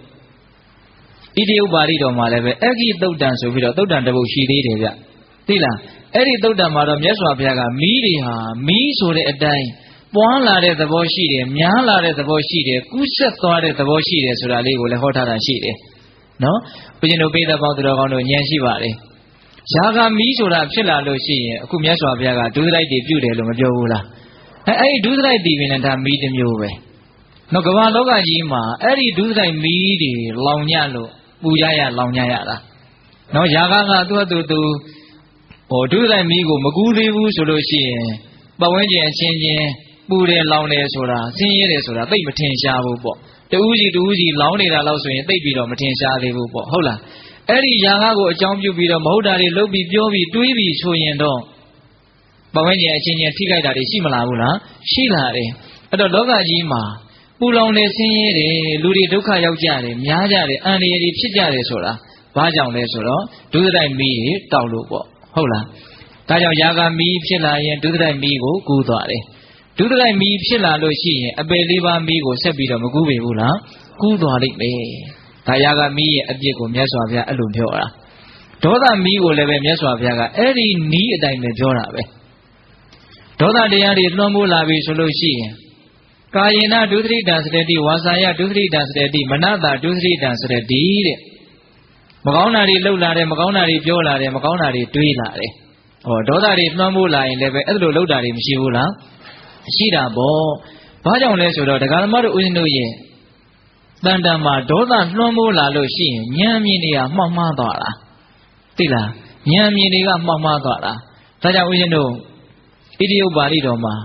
Idio Barido Maleve, Egi Dodan Sovida, Dodan the Bushi, Tila, Eri Dodan Madam Yaswa Yaga, Midi, me so a day. One lad at the Boshi, Mian lad at the Boshi, Kusha thought at the Boshi, so I live Hota and Shide. No? We didn't obey about the Rogono Yanshivare. Shaga Misura Chilla Loshi, Kumyaswa Biaga, do the right debut, Lumajula. I do the right divin and I meet him your way. No Gavan Loga Jima, Eri do the meedy, Long Yalo, Bujaya, Long Yara. No Yaga do do or do the Migo, Maguri Soloshi, but when you are changing. Bude Laune Sura, Senior Sura, they maintain Shabu. The Uzi to Uzi, Laune allows me, they be on maintain Shabu. Hola. Eddie Yangago, jump you be the Modari, Lobi, Jovi, Dweeby, Soyendo. But when you are changing a ticket that is Shimala, Shila, at the Loga Jima, Pulone Senior, Ludi Duka Yaujari, Miajari, and the Pijari Sura, Bajan Sura, do that I me, Taulubo. Hola. Taja Yaga me, Pila, and do that I me go, good. Do the like me, Pilla Loshi, a believer me go Sabida Mugubi Ula, good or me. Tayaga me a Diego Miaswavia Alumpora. Toda me will live in Miaswaviaga, every knee a diamond Jorabe. Toda de Ari Nomu Lavi Soloshi. Kayena do three dance ready, Wasaya do three dance ready, Manada do three dance ready. Magonari Lulare, Magonari Jolare, Magonari Twilare. Or Toda is Nomu line, level Elodari Mshivula. Shida bo, Bajon Lesuro, the Galmar Unuye. Dandama, Doda, Nomu La Lushi, Yaminia, Mamma Dora. Tila, Yaminia, Mamma Dora. Taja Uno, Idio Baridoma.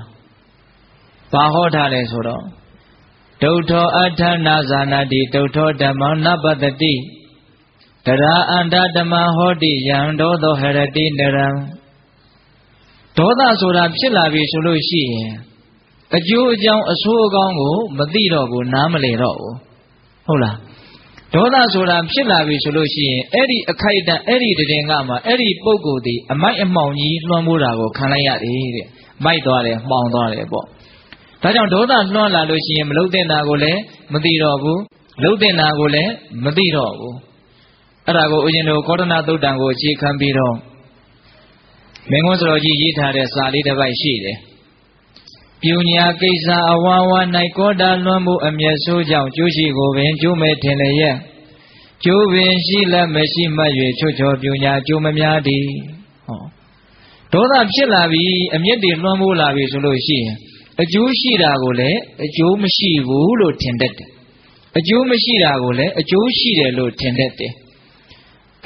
Pahota Lesuro. Doto Atanazana di Doto Damana Badati. Tada anda Dama Hodi, Yandodo Herati Neram. Toda Sura Pilavi Sulushi. A Jew young a so gongo, Madido, Namale. Hola. Toda Sura Pilavi Sulushi, Eddie a Kaida, Eddie the Dengama, Eddie Bogodi, a my amoni, Lomurago, Kanayati, my daughter, Mount Dorebo. Tajan Toda Nola Lushi, Lodenagole, Madido, Lodenagole, Madido. Arago Ujino, Coronado Dango, Chicambiro. Mengosroji Yitare Sali the Vaishide. Punya Kisa Awawa Naikoda Lomu Amyasu Jao Jushi Govin Jume Teneye. Juvin Shila Meshima Chucho Punya Jumamiadi. Toda Pilavi, Amyadi Lomu Lavi Sulushi. A Jushida Gole, a Jumashi Vulu Tended. A Jumashida Gole, a Jushida Lu Tended.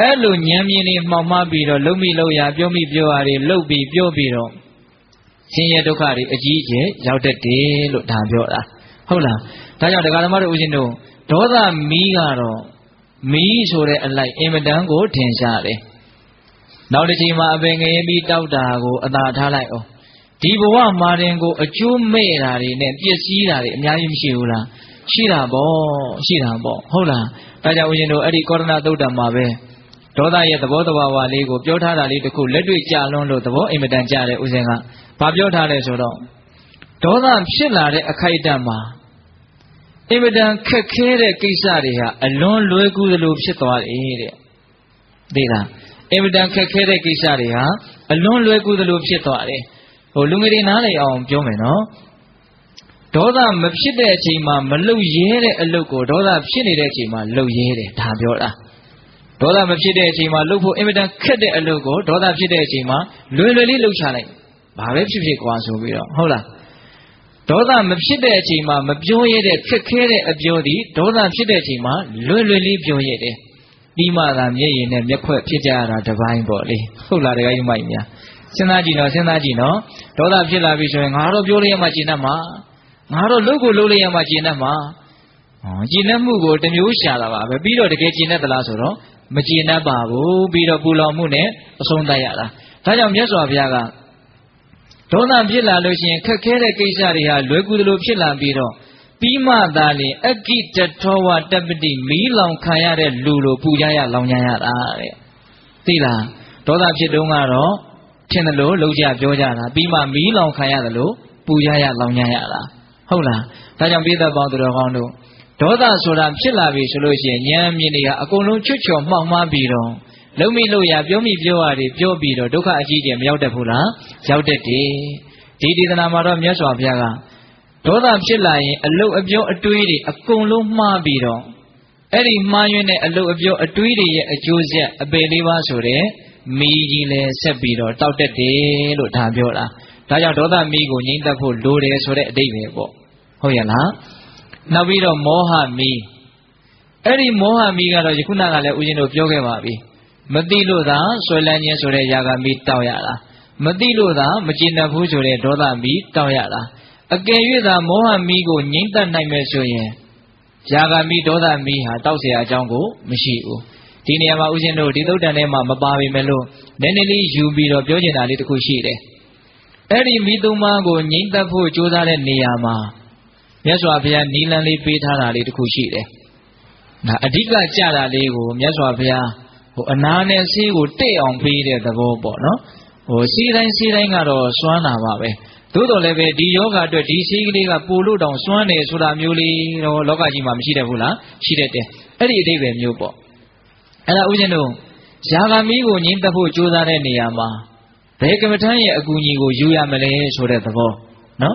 အဲ့လိုဉာဏ်မြင်နေမှောင်မှားပြီးတော့လုံမိလုံရပြုံးမိပြောရတွေလှုပ်ပြီးပြောပြီးတော့ဆင်းရဲဒုက္ခတွေအကြီးအကျယ်ရောက်တတ်တယ်လို့ဒါပြောတာဟုတ်လားဒါကြောင့်တရားဓမ္မတို့ဦးဇင်းတို့ဒေါသမီးကတော့မီးဆိုတဲ့အလိုက်အင်မတန်ကိုထင်ရှားတယ်နောက်တစ်ချိန်မှာအပင်ငရဲပြီးတောက်တာကိုအသာထားလိုက်အောင်ဒီဘဝမှာတင်ကိုအကျိုးမဲ့တာတွေနဲ့ပျက်စီးတာတွေအများကြီးမရှိဘူးလားရှိတာပေါ့ရှိတာပေါ့ဟုတ်လားဒါကြောင့်ဦးဇင်းတို့အဲ့ဒီကောရဏသုတ်တံမှာပဲဒေါသရဲ့သဘောတဘာဝလေးကိုပြောထားတာလေးတစ်ခုလက်တွေ့ကြလွန်းလို့သဘောအင်မတန်ကြတယ်ဦးဇင်းကဘာပြောထားလဲဆိုတော့ဒေါသဖြစ်လာတဲ့အခိုက်အတန့်မှာအင်မတန်ခက်ခဲတဲ့ကိစ္စတွေဟာအလွန်လွယ်ကူသလိုဖြစ်သွားတယ်တဲ့သိလားအင်မတန်ခက်ခဲတဲ့ကိစ္စတွေဟာအလွန်လွယ်ကူသလိုဖြစ်သွားတယ်ဟိုလူငယ်တွေနားလည်အောင်ပြောမယ်နော်ဒေါသမဖြစ်တဲ့အချိန်မှာမလုံရဲတဲ့အလုပ်ကိုဒေါသဖြစ်နေတဲ့အချိန်မှာလုံရဲတယ်ဒါပြောတာဒေါသမဖြစ်တဲ့အချိန်မှာလှုပ်ဖို့အင်မတန်ခက်တဲ့အလုပ်ကိုဒေါသဖြစ်တဲ့အချိန်မှာလွယ်လွယ်လေးလှုပ်ချလိုက်ဘာပဲဖြစ်ဖြစ်ကွာဆိုပြီးတော့ဟုတ်လားဒေါသမဖြစ်တဲ့အချိန်မှာမပြောရတဲ့ခက်ခဲတဲ့အပြောသည်ဒေါသဖြစ်တဲ့အချိန်မှာလွယ်လွယ်လေးပြောရတယ်ပြီးမှသာမျက်ရည်နဲ့မျက်ခွက်ဖြစ်ကြရတာတပိုင်းပေါ့လေဟုတ်လားတကယ်ကြီးမိုက်များစဉ်းစားကြည့်နော်စဉ်းစားကြည့်နော်ဒေါသဖြစ်လာပြီဆိုရင်ငါတော့ပြောလိုက်ရမှကျင်တတ်မှာငါတော့လှုပ်ကိုလှုပ်လိုက်ရမှကျင်တတ်မှာဟောကျင်တတ်မှုကိုတမျိုးရှာတာပါပဲပြီးတော့တကယ်ကျင်တတ်သလားဆိုတော့မကျင်တတ်ပါဘူးပြီးတော့ပူလောင်မှုနဲ့အဆုံးသတ်ရတာဒါကြောင့်မြတ်စွာဘုရားကဒေါသဖြစ်လာလို့ရှိရင်ခက်ခဲတဲ့ကိစ္စတွေဟာလွယ်ကူသလိုဖြစ်လာပြီးတော့ပြီးမှသာလေအကိတထောဝတပတိမီးလောင်ခံရတဲ့လူလိုပူကြရလောင်ကြရတာတဲ့သိလားဒေါသဖြစ်တုန်းကတော့ထင်တယ်လို့လှုပ်ကြပြောကြတာပြီးမှမီးလောင်ခံရတယ်လို့ပူကြရလောင်ကြရတာဟုတ်လားဒါကြောင့်ပိဿပေါင်းသူတော်ကောင်းတို့ဒေါသဆိုတာဖြစ်လာပြီဆိုလို့ရှိရင်ဉာဏ်မြင်တွေကအကုန်လုံးချွတ်ချော်မှောက်မှားပြီးတော့လုံမိလို့ရပြောမိပြောရတယ်ပြောပြီးတော့ဒုက္ခအကြီးအကျယ်မရောက်တတ်ဘူးလားရောက်တတ်တယ်ဒီဒေသနာမှာတော့မြတ်စွာဘုရားကဒေါသဖြစ်လာရင်အလုတ်အပြောအတွေးတွေအကုန်လုံးမှားပြီးတော့အဲ့ဒီမှားယွင်းတဲ့အလုတ်အပြောအတွေးတွေရဲ့အကျိုးဆက်အပေလေးပါဆိုတဲ့မီးကြီးလဲဆက်ပြီးတော့တောက်တတ်တယ်လို့ဒါပြောတာဒါကြောင့်ဒေါသမီးကိုငြိမ့်သက်ဖို့လိုတယ်ဆိုတဲ့အဓိပ္ပာယ်ပေါ့ဟုတ်ရဲ့လားနောက်ပြီးတော့မောဟမီးအဲ့ဒီမောဟမီးကတော့ယခုနကလည်းဦးဇင်းတို့ပြောခဲ့ပါပြီမသိလို့သာဆွဲလန်းခြင်းဆိုတဲ့ຢာကမီးတောက်ရတာမသိလို့သာမကျေနပ်ဘူးဆိုတဲ့ဒေါသမီးတောက်ရတာအကယ်၍သာမောဟမီးကိုငြိမ့်သက်နိုင်မယ်ဆိုရင်ຢာကမီးဒေါသမီးဟာတောက်เสียအကြောင်းကိုမရှိဘူးဒီနေရာမှာဦးဇင်းတို့ဒီသုတ်တန်ထဲမှာမပါပေမဲ့လို့နည်းနည်းလေးယူပြီးတော့ပြောချင်တာလေးတစ်ခုရှိတယ်အဲ့ဒီမိသုံးပါးကိုငြိမ့်သက်ဖို့ကြိုးစားတဲ့နေရာမှာမြတ်စွာဘုရားနီလန်းလေးပေးထားတာလေးတစ်ခုရှိတယ်ဒါအဓိကကြတာလေးကိုမြတ်စွာဘုရားဟိုအနာနဲ့ဆေးကိုတိတ်အောင်ပေးတဲ့သဘောပေါ့နော်ဟိုဆေးတိုင်းဆေးတိုင်းကတော့စွမ်းတာပါပဲသို့တော်လည်းပဲဒီယောဂအတွက်ဒီဆေးကလေးကပို့လို့တောင်စွမ်းတယ်ဆိုတာမျိုးလေးတော့လောကကြီးမှာမရှိတတ်ဘူးလားရှိတတ်တယ်အဲ့ဒီအဓိပ္ပာယ်မျိုးပေါ့အဲ့ဒါဦးဇင်းတို့ຢာကမီးကိုငြိမ့်သက်ဖို့ကြိုးစားတဲ့နေရာမှာဘယ်ကမ္မထမ်းရဲ့အကူအညီကိုယူရမလဲဆိုတဲ့သဘောနော်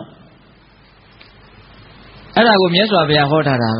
အဲ့ဒါကိုမြတ်စွာဘုရားဟောထားတာက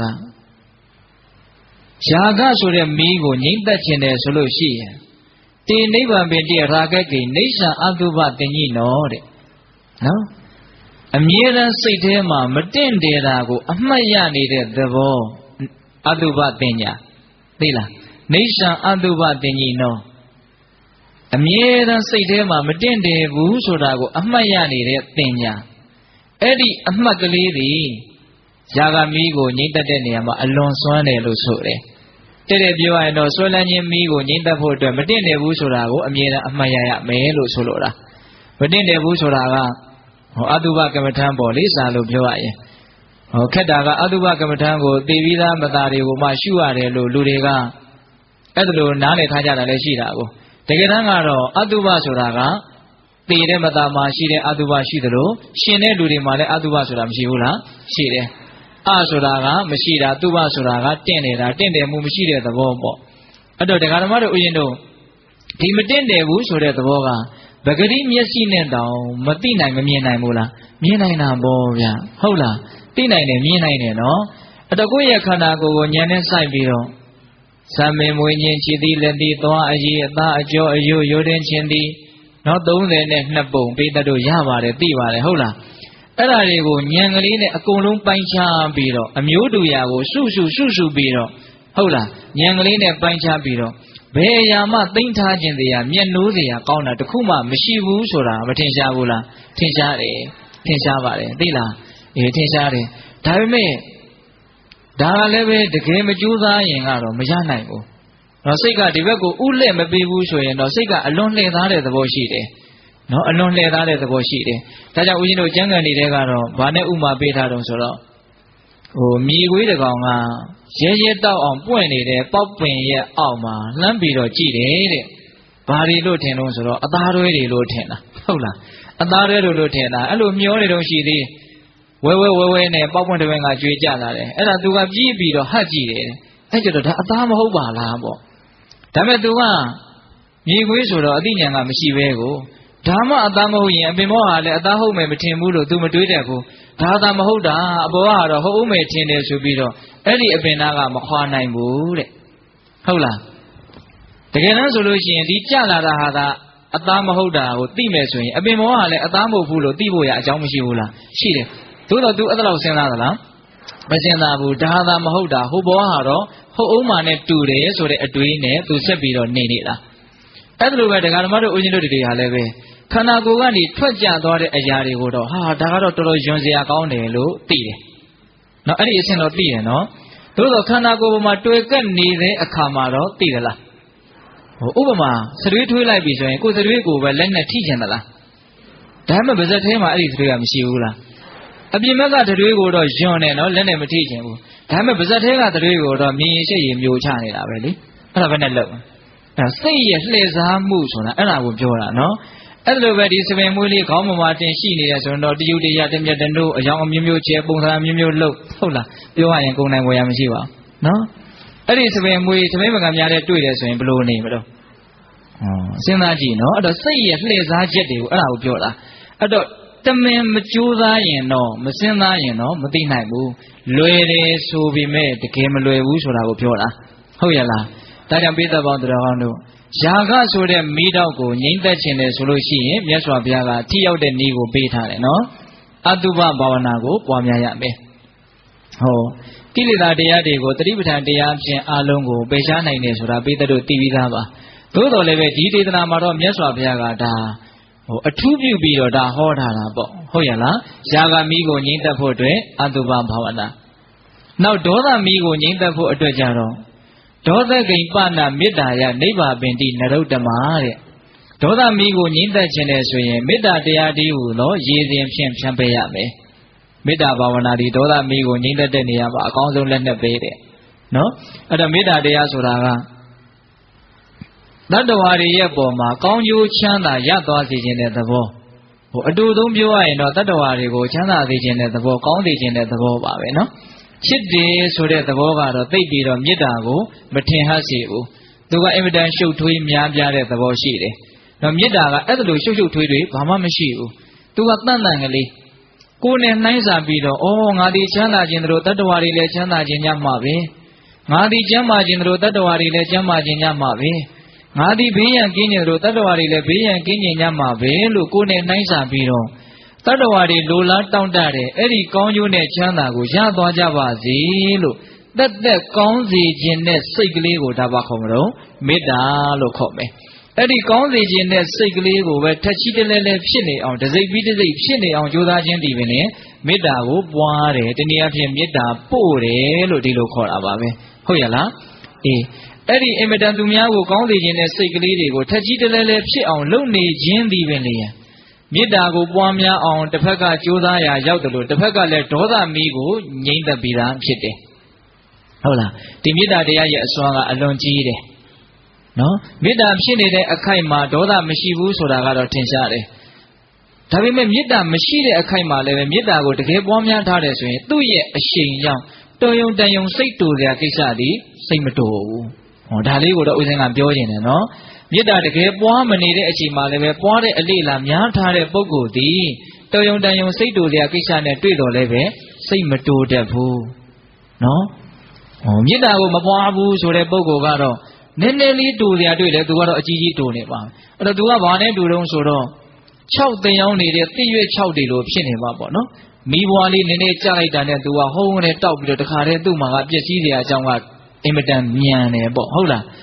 ຢာကဆိုတဲ့မီးကိုငြိမ့်သက်ခြင်းတယ်ဆိုလို့ရှိရင်တေနိဗ္ဗာန်ပင်တည်းရာဂကိနေဆံအတုပတင်ကြီးနော်တဲ့နော်အမြဲတမ်းစိတ်ထဲမှာမတင့်တယ်တာကိုအမှတ်ရနေတဲ့သဘောအတုပတင်ညာသိလားနေဆံအတုပတင်ကြီးနော်အမြဲတမ်းစိတ်ထဲမှာမတင့်တယ်ဘူးဆိုတာကိုအမှတ်ရနေတဲ့တင်ညာအဲ့ဒီအမှတ်ကလေးတွေຢာကမီးကိုငြိမ့်သက်တဲ့နေရာမှာအလွန်စွမ်းတယ်လို့ဆိုတယ်တဲ့တဲ့ပြောရရင်တော့ဆွဲလန်းခြင်းမီးကိုငြိမ့်သက်ဖို့အတွက်မတင့်တယ်ဘူးဆိုတာကိုအမြဲတမ်းအမှတ်ရရမယ်လို့ဆိုလိုတာမတင့်တယ်ဘူးဆိုတာကဟောအတုပကမ္မထံပေါ့လေစာလို့ပြောရရင်ဟောခက်တာကအတုပကမ္မထံကိုသိပြီးသားမသားတွေကိုမှရှုရတယ်လို့လူတွေကအဲ့ဒါလိုနားလည်ထားကြတာလည်းရှိတာကိုတကယ်တမ်းကတော့အတုပဆိုတာကသိတဲ့မသားမှာရှိတဲ့အတုပရှိသလိုရှင်တဲ့လူတွေမှာလည်းအတုပဆိုတာမရှိဘူးလားရှိတယ်အဆိုတာကမရှိတာတုပဆိုတာကတင့်နေတာတင့်တယ်မှုမရှိတဲ့သဘောပေါ့အဲ့တော့တရားဓမ္မတို့ဥယျာဉ်တို့ဒီမတင့်တယ်ဘူးဆိုတဲ့သဘောကပဂတိမျက်စိနဲ့တောင်မသိနိုင်မမြင်နိုင်ဘူးလားမြင်နိုင်တာပေါ့ဗျာဟုတ်လားသိနိုင်တယ်မြင်နိုင်တယ်နော်အဲ့တော့ကိုယ့်ရဲ့ခန္ဓာကိုယ်ကိုဉာဏ်နဲ့စိုက်ပြီးတော့ဇမင်မွေးခြင်းခြေသီးလက်သီးသွားအရည်အသားအကျော်အယိုးရိုးတင်ခြင်းသည်နော်သုံးဆယ်နဲ့နှစ်ပုံပေးတတ်လို့ရပါတယ်သိပါတယ်ဟုတ်လားအဲ့ဒါတွေကိုဉာဏ်ကလေးနဲ့အကုန်လုံးပိုင်းခြားပြီးတော့အမျိုးတူရာကိုစုစုစုစုပြီးတော့ဟုတ်လားဉာဏ်ကလေးနဲ့ပိုင်းခြားပြီးတော့ဘယ်အရာမှသိမ့်ထားခြင်းတရားမျက်နှိုးစရာကောင်းတာတခုမှမရှိဘူးဆိုတာမထင်ရှားဘူးလားထင်ရှားတယ်ထင်ရှားပါတယ်သိလားအေးထင်ရှားတယ်ဒါပေမဲ့ဒါကလည်းပဲတကယ်မကြိုးစားရင်ကတော့မရနိုင်ဘူးတော့စိတ်ကဒီဘက်ကိုဥလက်မပေးဘူးဆိုရင်တော့စိတ်ကအလွန်လှည့်သားတဲ့သဘောရှိတယ်နော်အလွန်လှည့်သားတဲ့သဘောရှိတယ်ဒါကြောင့်ဦးဇင်းတို့ကျမ်းဂန်တွေကတော့ဘာနဲ့ဥမာပေးထားတုံးဆိုတော့ဟိုမြေခွေးတကောင်ကရဲရဲတောက်အောင်ပွင့်နေတဲ့ပေါက်ပင်ရဲ့အောက်မှာလှမ်းပြီးတော့ကြည့်တယ်တဲ့ဘာတွေလို့ထင်လို့ဆိုတော့အသားတွဲတွေလို့ထင်တာဟုတ်လားအသားတွဲလို့လို့ထင်တာအဲ့လိုမျောနေတော့ရှိသေးဝဲဝဲဝဲဝဲနဲ့ပေါက်ပွင့်တစ်ဝင်းကကြွေကြလာတယ်အဲ့ဒါသူကပြေးပြီးတော့ဟတ်ကြည့်တယ်အဲ့ကျတော့ဒါအသားမဟုတ်ပါလားပေါ့ဒါပေမဲ့သူကမြေခွေးဆိုတော့အသိဉာဏ်ကမရှိဘဲကိုဒါမှအသားမဟုတ်ရင်အပင်မောဟာလည်းအသားဟုတ်မယ်မထင်ဘူးလို့ तू မတွေးတတ်ဘူးဒါသာမဟုတ်တာအပေါ်ကတော့ဟုတ်ဦးမယ်ထင်တယ်ဆိုပြီးတော့အဲ့ဒီအပင်သားကမခွာနိုင်ဘူးတဲ့ဟုတ်လားတကယ်တမ်းဆိုလို့ရှိရင်ဒီကြလာတာဟာသာအသားမဟုတ်တာကိုသိမယ်ဆိုရင်အပင်မောဟာလည်းအသားမဟုတ်ဘူးလို့သိဖို့ရအကြောင်းမရှိဘူးလားရှိတယ်သို့တော့ तू အဲ့ဒါလောက်စဉ်းစားသလားမစဉ်းစားဘူးဒါသာမဟုတ်တာဟိုဘောဟာတော့ဟုတ်ဦးမှာနဲ့တူတယ်ဆိုတဲ့အတွေးနဲ့ तू ဆက်ပြီးတော့နေနေတာအဲ့ဒါလိုပဲဒကာဓမ္မတို့ဦးဇင်းတို့တွေဟာလည်းပဲခန္ဓာကိုယ်ကနေထွက်ကြသွားတဲ့အရာတွေကိုတော့ဟာဒါကတော့တော်တော်ယွန်စရာကောင်းတယ်လို့သိတယ်။နော်အဲ့ဒီအဆင့်တော့သိတယ်နော်။သို့သောခန္ဓာကိုယ်ပေါ်မှာတွေ့ကပ်နေတဲ့အခါမှာတော့သိသလား။ဟိုဥပမာစရွေးထွေးလိုက်ပြီဆိုရင်ကိုယ်စရွေးကိုပဲလက်နဲ့ထိချင်သလား။ဒါမှမဟုတ်ဗဇက်ထဲမှာအဲ့ဒီစရွေးကမရှိဘူးလား။အပြင်ဘက်ကစရွေးကိုတော့ယွန်တယ်နော်လက်နဲ့မထိချင်ဘူး။ဒါမှမဟုတ်ဗဇက်ထဲကစရွေးကိုတော့မြင်ရင်ရှိရင်မျိုးချနေတာပဲလေ။အဲ့ဒါပဲနဲ့လောက်။အဲ့စိတ်ရဲ့လှည့်စားမှုဆိုတာအဲ့ဒါကိုပြောတာနော်။အဲ့လိုပဲဒီစပင်မွေးလေးခေါင်းပေါ်မှာတင်ရှိနေရဆိုတော့တယူတရတမြတ်တနို့အယောင်အမျိုးမျိုးကျဲပုံစံမျိုးမျိုးလှုပ်ဟုတ်လားပြောရရင်ကိုယ်နိုင်ဝယ်ရမရှိပါဘူးနော်အဲ့ဒီစပင်မွေးသမီးမကများတဲ့တွေ့တယ်ဆိုရင်ဘယ်လိုနေမလို့ဩစဉ်းစားကြည့်နော်အဲ့တော့စိတ်ရဲ့လှည့်စားချက်တွေကိုအဲ့ဒါကိုပြောတာအဲ့တော့တမင်မကြိုးစားရင်တော့မစဉ်းစားရင်တော့မသိနိုင်ဘူးလွယ်တယ်ဆိုပေမဲ့တကယ်မလွယ်ဘူးဆိုတာကိုပြောတာဟုတ်ရလားဒါကြောင့်ပိဿပေါင်းသူတော်ကောင်းတို့ယာကဆိုတဲ့မိတော့ကိုငြိမ့်သက်ခြင်းလေဆိုလို့ရှိရင်မြတ်စွာဘုရားကထိရောက်တဲ့နည်းကိုပေးထားတယ်နော်အတုပဘာဝနာကိုပွားများရမယ်ဟောကိလေသာတရားတွေကိုသတိပဋ္ဌာန်တရားဖြင့်အလုံးကိုပယ်ရှားနိုင်တယ်ဆိုတာပိဿတို့သိပြီးသားပါသို့တော်လည်းပဲဒီဒေသနာမှာတော့မြတ်စွာဘုရားကဒါဟိုအထူးပြုပြီးတော့ဒါဟောထားတာပေါ့ဟုတ်ရလားယာကမိကိုငြိမ့်သက်ဖို့အတွက်အတုပဘာဝနာနောက်ဒေါသမိကိုငြိမ့်သက်ဖို့အတွက်ကြတော့ဒေါသကိဉ္ပနာမေတ္တာယနိဗ္ဗာပင်တိနရုတ္တမတဲ့ဒေါသမီးကိုငြိမ့်သက်ခြင်းနဲ့ဆိုရင်မေတ္တာတရားတည်းဟူသောရေစဉ်ဖြင့်ဖြန့်ပေးရမယ်မေတ္တာဘာဝနာဒီဒေါသမီးကိုငြိမ့်သက်တဲ့နေရာမှာအကောင်းဆုံးလက်နဲ့ပေးတယ်နော်အဲ့တော့မေတ္တာတရားဆိုတာကတတ္တဝါတွေရဲ့ပုံမှာကောင်းကျိုးချမ်းသာရသွားစေခြင်းတဲ့သဘောဟိုအတူတုံးပြောရရင်တော့တတ္တဝါတွေကိုချမ်းသာစေခြင်းတဲ့သဘောကောင်းစေခြင်းတဲ့သဘောပါပဲနော်ချစ်တယ်ဆိုတဲ့သဘောကတော့သိပြီးတော့မေတ္တာကိုမထင်ဟပ်စေဘူးသူကအင်မတန်ရှုပ်ထွေးများပြားတဲ့သဘောရှိတယ်တော့မေတ္တာကအဲ့ဒါလိုရှုပ်ရှုပ်ထွေးထွေးဘာမှမရှိဘူးသူကတန်တန်ကလေးကိုယ်နဲ့နှိုင်းစာပြီးတော့ဩငါဒီချမ်းသာခြင်းတို့တတ္တဝါတွေလည်းချမ်းသာခြင်းညမှာပဲငါဒီကျမ်းမာခြင်းတို့တတ္တဝါတွေလည်းကျမ်းမာခြင်းညမှာပဲငါဒီဘေးရန်ကင်းခြင်းတို့တတ္တဝါတွေလည်းဘေးရန်ကင်းခြင်းညမှာပဲလို့ကိုယ်နဲ့နှိုင်းစာပြီးတော့တတ္တဝါတွေလိုလားတောင့်တတဲ့အဲ့ဒီကောင်းကျိုးနဲ့ချမ်းသာကိုရသွားကြပါစေလို့တက်တက်ကောင်းစေခြင်းနဲ့စိတ်ကလေးကိုဒါပါခေါ်မလို့မေတ္တာလို့ခေါ်မယ်အဲ့ဒီကောင်းစေခြင်းနဲ့စိတ်ကလေးကိုပဲထက်ချီတလဲလဲဖြစ်နေအောင်တစိတ်ပြီးတစိတ်ဖြစ်နေအောင်ကြိုးစားခြင်းဒီပင်နဲ့မေတ္တာကိုပွားတယ်တနည်းအားဖြင့်မေတ္တာပို့တယ်လို့ဒီလိုခေါ်တာပါပဲဟုတ်ရလားအေးအဲ့ဒီအင်မတန်သူများကိုကောင်းစေခြင်းနဲ့စိတ်ကလေးတွေကိုထက်ချီတလဲလဲဖြစ်အောင်လုပ်နေခြင်းဒီပင်လေမေတ္တာကိုပွားများအောင်တစ်ဖက်ကကြိုးစားရာရောက်တယ်လို့တစ်ဖက်ကလည်းဒေါသမီးကိုငြိမ့်သက်ပြီးသားဖြစ်တယ်ဟုတ်လားဒီမေတ္တာတရားရဲ့အစွမ်းကအလွန်ကြီးတယ်နော်မေတ္တာဖြစ်နေတဲ့အခိုက်မှာဒေါသမရှိဘူးဆိုတာကတော့ထင်ရှားတယ်ဒါပေမဲ့မေတ္တာမရှိတဲ့အခိုက်မှာလည်းပဲမေတ္တာကိုတကယ်ပွားများထားတယ်ဆိုရင်သူ့ရဲ့အရှိန်ကြောင့်တော်ယုံတန်ယုံစိတ်တူစရာကိစ္စဒီစိတ်မတူဘူးဟောဒါလေးကိုတော့ဦးဇင်းကပြောခြင်းတယ်နော်မေတ္တာတကယ်ပွားမနေတဲ့အချိန်မှာလည်းပဲပွားတဲ့အလေးလာများထားတဲ့ပုဂ္ဂိုလ်သည်တော်ယုံတန်ယုံစိတ်တူစရာကိစ္စနဲ့တွေ့တော်လည်းပဲစိတ်မတူတတ်ဘူးနော်ဟောမေတ္တာကိုမပွားဘူးဆိုတဲ့ပုဂ္ဂိုလ်ကတော့နည်းနည်းလေးတူစရာတွေ့တယ်သူကတော့အကြီးကြီးတူနေပါအဲ့တော့သူကဘာနဲ့တူတုံးဆိုတော့ခြောက်သိမ်းအောင်နေတဲ့တိရွက်ခြောက်တွေလိုဖြစ်နေမှာပေါ့နော်မိဘွားလေးနည်းနည်းကြားလိုက်တာနဲ့သူကဟုံးနဲ့တောက်ပြီးတော့တခါတည်းသူ့မှာကပျက်စီးစရာအကြောင်းကအင်မတန်မြန်တယ်ပေါ့ဟုတ်လားမ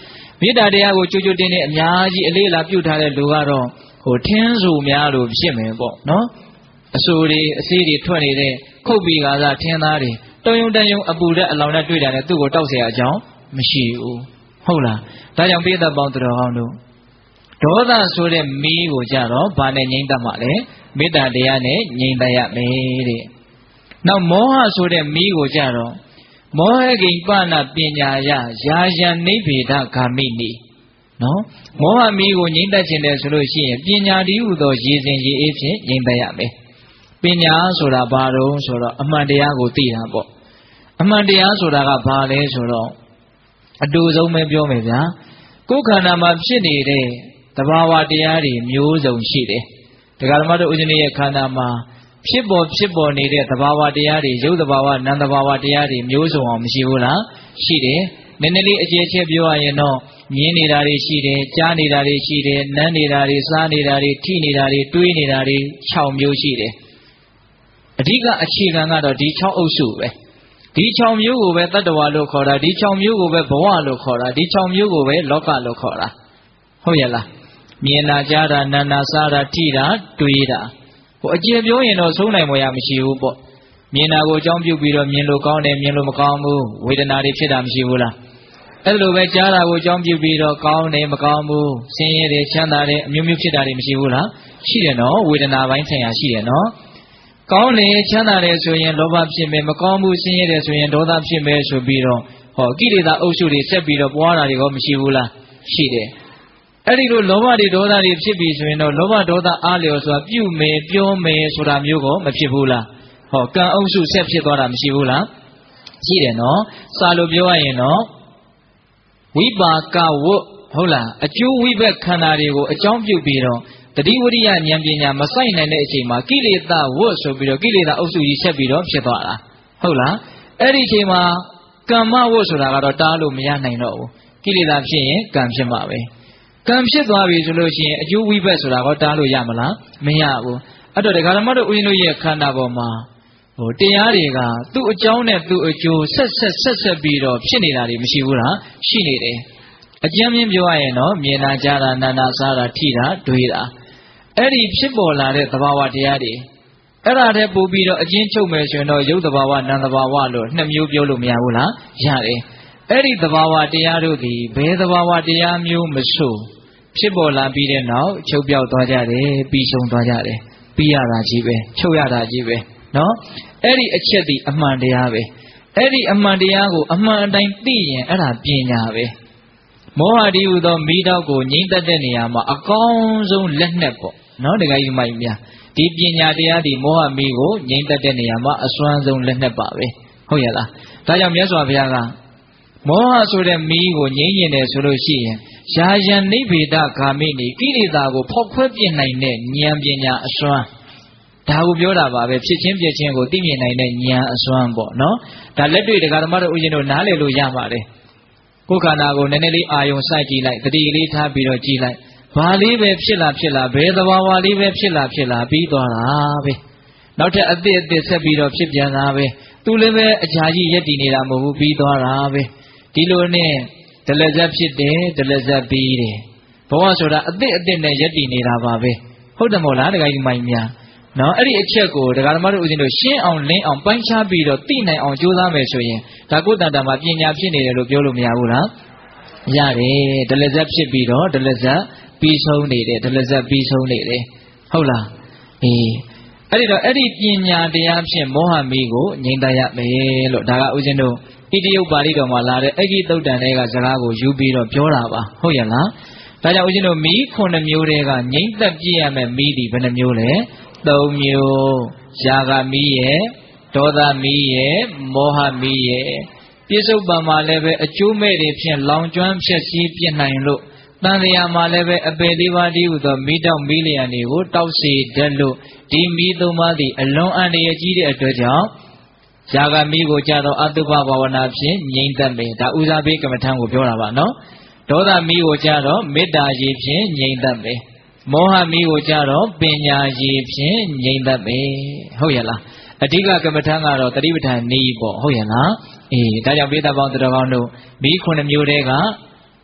မေတ္တာတရားကိုကြိုးကြိုးတင်းတင်းအများကြီးအလေးအလာပြုထားတဲ့လူကတော့ဟိုထင်းဆူများလို့ဖြစ်မယ်ပေါ့နော်အဆူတွေအစေးတွေထွက်နေတဲ့ခုတ်ပြီးကားသာထင်းသားတွေတုံယုံတန်ယုံအပူတဲ့အလောင်နဲ့တွေ့တာနဲ့သူ့ကိုတောက်เสียအကြောင်းမရှိဘူးဟုတ်လားဒါကြောင့်ပိဋကပေါင်းတော်ကောင်းတို့ဒေါသဆိုတဲ့မီးကိုကြတော့ဘာနဲ့ငြိမ့်တတ်မှာလဲမေတ္တာတရားနဲ့ငြိမ့်တတ်ရမယ်တဲ့နောက်မောဟဆိုတဲ့မီးကိုကြတော့မောဟကိပ္ပနာပညာယယာယံနိဗ္ဗေဒဂာမိနိနော်မောဟမီးကိုငြိမ့်တတ်ခြင်းတယ်ဆိုလို့ရှိရင်ပညာတည်းဟူသောရည်စဉ်ရည်အေးဖြင့်ငြိမ့်တတ်ရမယ်ပညာဆိုတာဘာတော့ဆိုတော့အမှန်တရားကိုသိတာပေါ့အမှန်တရားဆိုတာကဘာလဲဆိုတော့အတူဆုံးပဲပြောမယ်ဗျာကိုယ်ခန္ဓာမှာဖြစ်နေတဲ့သဘာဝတရားတွေမျိုးစုံရှိတယ်တရားဓမ္မတို့ဥစ္စနေရဲ့ခန္ဓာမှာဖြစ်ပေါ်ဖြစ်ပေါ်နေတဲ့သဘာဝတရားတွေရုပ်သဘာဝနာမ်သဘာဝတရားတွေမျိုးစုံအောင်မရှိဘူးလားရှိတယ်နည်းနည်းလေးအကျေချက်ပြောရရင်တော့မြင်နေတာတွေရှိတယ်ကြားနေတာတွေရှိတယ်နမ်းနေတာတွေစားနေတာတွေထိနေတာတွေတွေးနေတာတွေ၆မျိုးရှိတယ်အဓိကအခြေခံကတော့ဒီ၆အုပ်စုပဲဒီ၆မျိုးကိုပဲတတ္တဝါလို့ခေါ်တာဒီ၆မျိုးကိုပဲဘဝလို့ခေါ်တာဒီ၆မျိုးကိုပဲလောကလို့ခေါ်တာဟုတ်ရဲ့လားမြင်တာကြားတာနားတာစားတာထိတာတွေးတာဟိုအကျေပြောရင်တော့ဆုံးနိုင်မရမရှိဘူးပေါ့မြင်တာကိုအကြောင်းပြုပြီးတော့မြင်လို့ကောင်းတယ်မြင်လို့မကောင်းဘူးဝေဒနာတွေဖြစ်တာမရှိဘူးလားအဲ့လိုပဲကြားတာကိုအကြောင်းပြုပြီးတော့ကောင်းတယ်မကောင်းဘူးဆင်းရဲတယ်ချမ်းသာတယ်အမျိုးမျိုးဖြစ်တာတွေမရှိဘူးလားရှိတယ်နော်ဝေဒနာပိုင်းဆိုင်ရာရှိတယ်နော်ကောင်းတယ်ချမ်းသာတယ်ဆိုရင်လောဘဖြစ်မယ်မကောင်းဘူးဆင်းရဲတယ်ဆိုရင်ဒေါသဖြစ်မယ်ဆိုပြီးတော့ဟောကိလေသာအုပ်စုတွေဆက်ပြီးတော့ပွားတာတွေကောမရှိဘူးလားရှိတယ်အဲ့ဒီလိုလောဘတွေဒေါသတွေဖြစ်ပြီးဆိုရင်တော့လောဘဒေါသအားလျော်စွာပြုမယ်ပြောမယ်ဆိုတာမျိုးကိုမဖြစ်ဘူးလားဟောကံအုပ်စုဆက်ဖြစ်သွားတာမရှိဘူးလားရှိတယ်နော်စာလို့ပြောရရင်တော့ဝိပါကဝတ်ဟုတ်လားအကျိုးဝိဘက်ခန္ဓာတွေကိုအကြောင်းပြုပြီးတော့တတိဝရိယဉာဏ်ပညာမဆိုင်နိုင်တဲ့အချိန်မှာကိလေသာဝတ်ဆိုပြီးတော့ကိလေသာအုပ်စုကြီးဆက်ပြီးတော့ဖြစ်သွားတာဟုတ်လားအဲ့ဒီအချိန်မှာကမ္မဝတ်ဆိုတာကတော့တားလို့မရနိုင်တော့ဘူးကိလေသာဖြစ်ရင်ကံဖြစ်မှာပဲကံဖြစ်သွားပြီဆိုလို့ရှိရင်အကျိုးဝိဘက်ဆိုတာကောတားလို့ရမလားမရဘူးအဲ့တော့ဒကာဓမ္မတို့ဦးဇင်းတို့ရဲ့ခန္ဓာပေါ်မှာဟိုတရားတွေကသူ့အကြောင်းနဲ့သူ့အကျိုးဆက်ဆက်ဆက်ဆက်ပြီးတော့ဖြစ်နေတာတွေမရှိဘူးလားရှိနေတယ်အကျဉ်းမြင်ပြောရရင်တော့မြင်တာကြားတာနားတာစားတာထိတာတွေးတာအဲ့ဒီဖြစ်ပေါ်လာတဲ့သဘာဝတရားတွေအဲ့ဒါတည်းပို့ပြီးတော့အချင်းချုပ်မယ်ဆိုရင်တော့ရုပ်သဘာဝနာမ်သဘာဝလို့နှစ်မျိုးပြောလို့မရဘူးလားရတယ်အဲ့ဒီသဘာဝတရားတို့သည်ဘယ်သဘာဝတရားမျိုးမဆိုဖြစ်ပေါ်လာပြီးတဲ့နောက်ချုပ်ပြောက်သွားကြတယ်ပြီးဆုံးသွားကြတယ်ပြီးရတာကြီးပဲချုပ်ရတာကြီးပဲနော်အဲ့ဒီအချက်ဒီအမှန်တရားပဲအဲ့ဒီအမှန်တရားကိုအမှန်အတိုင်းသိရင်အဲ့ဒါပညာပဲမောဟတိဟုသောမိတော့ကိုငြိမ့်တတ်တဲ့နေရာမှာအကောင်းဆုံးလက်နက်ပေါ့နော်တခါကြီးမိုက်များဒီပညာတရားဒီမောဟမီကိုငြိမ့်တတ်တဲ့နေရာမှာအစွမ်းဆုံးလက်နက်ပါပဲဟုတ်ရဲ့လားဒါကြောင့်မြတ်စွာဘုရားကမောဟဆိုတဲ့မီးကိုငြိမ့်ရင်တယ်ဆိုလို့ရှိရင်ယာယံနိဗ္ဗေဒဂာမိနိကိလေသာကိုဖောက်ခွဲပြစ်နိုင်တဲ့ဉာဏ်ပညာအစွမ်းဒါကိုပြောတာပါပဲဖြစ်ချင်းပြည့်ချင်းကိုသိမြင်နိုင်တဲ့ဉာဏ်အစွမ်းပေါ့နော်ဒါလက်တွေ့တရားဓမ္မတို့ဥရှင်တို့နားလည်လို့ရပါတယ်ကိုယ်ခန္ဓာကိုနည်းနည်းလေးအာယုံစိုက်ကြည့်လိုက်တတိလေးထားပြီးတော့ကြည့်လိုက်ဘာလေးပဲဖြစ်လာဖြစ်လာဘယ်သဘာဝလေးပဲဖြစ်လာဖြစ်လာပြီးသွားတာပဲနောက်ထပ်အသစ်အသစ်ဆက်ပြီးတော့ဖြစ်ပြန်တာပဲသူလည်းပဲအကြာကြီးရက်တည်နေတာမဟုတ်ဘူးပြီးသွားတာပဲဒီလိုနဲ့ဒလဇတ်ဖြစ်တယ်ဒလဇတ်ပြီးတယ်ဘဝဆိုတာအသစ်အသစ်နဲ့ရက်တည်နေတာပါပဲဟုတ်တယ်မို့လားဒကာကြီးမိုင်းများနော်အဲ့ဒီအချက်ကိုဒကာဓမ္မတို့ဦးဇင်းတို့ရှင်းအောင်လင်းအောင်ပိုင်းခြားပြီးတော့သိနိုင်အောင်ကြိုးစားမယ်ဆိုရင်ဒါကိုယ်တန်တာမှာပညာဖြစ်နေတယ်လို့ပြောလို့မရဘူးလားရတယ်ဒလဇတ်ဖြစ်ပြီးတော့ဒလဇတ်ပြီးဆုံးနေတယ်ဒလဇတ်ပြီးဆုံးနေတယ်ဟုတ်လားအေးအဲ့ဒီတော့အဲ့ဒီပညာတရားဖြင့်မောဟမီးကိုငြိမ့်တတ်ရမယ်လို့ဒါကဦးဇင်းတို့ဣတိယုတ်ပါဠိတော်မှာလာတဲ့အဂိသုတ်တန်တွေကစကားကိုယူပြီးတော့ပြောတာပါဟုတ်ရဲ့လားဒါကြောင့်ဦးဇင်းတို့မီးခုနှစ်မျိုးတည်းကငြိမ့်သက်ပြည့်ရမယ်မီးဒီဘယ်နှမျိုးလဲသုံးမျိုးယာဂမီးရဲ့ဒေါသမီးရဲ့မောဟမီးရဲ့ပြစ္ဆုတ်ပံမှာလည်းပဲအကျိုးမဲ့တွေဖြင့်လောင်ကျွမ်းဖြစ်စည်းပြစ်နိုင်လို့တန်တရားမှာလည်းပဲအပေလေးပါးတည်းဟူသောမိတောက်မိလျံတွေကိုတောက်စေတတ်လို့ဒီမိသုံးပါးသည်အလွန်အန္တရာယ်ကြီးတဲ့အတွက်ကြောင့်ယာဂမီးကိုကြတော့အတုပဘာဝနာဖြင့်ငြိမ့်သက်မယ်ဒါဦးစားပေးကမ္မထံကိုပြောတာပါနော်ဒေါသမီးကိုကြတော့မေတ္တာရည်ဖြင့်ငြိမ့်သက်မယ်မောဟမီးကိုကြတော့ပညာရည်ဖြင့်ငြိမ့်သက်မယ်ဟုတ်ရဲ့လားအဓိကကမ္မထံကတော့တတိပဋ္ဌာန်နည်းပေါ့ဟုတ်ရဲ့လားအေးဒါကြောင့်ပိဋကပေါင်းတော်ကောင်းတို့မိခုနှစ်မျိုးတည်းက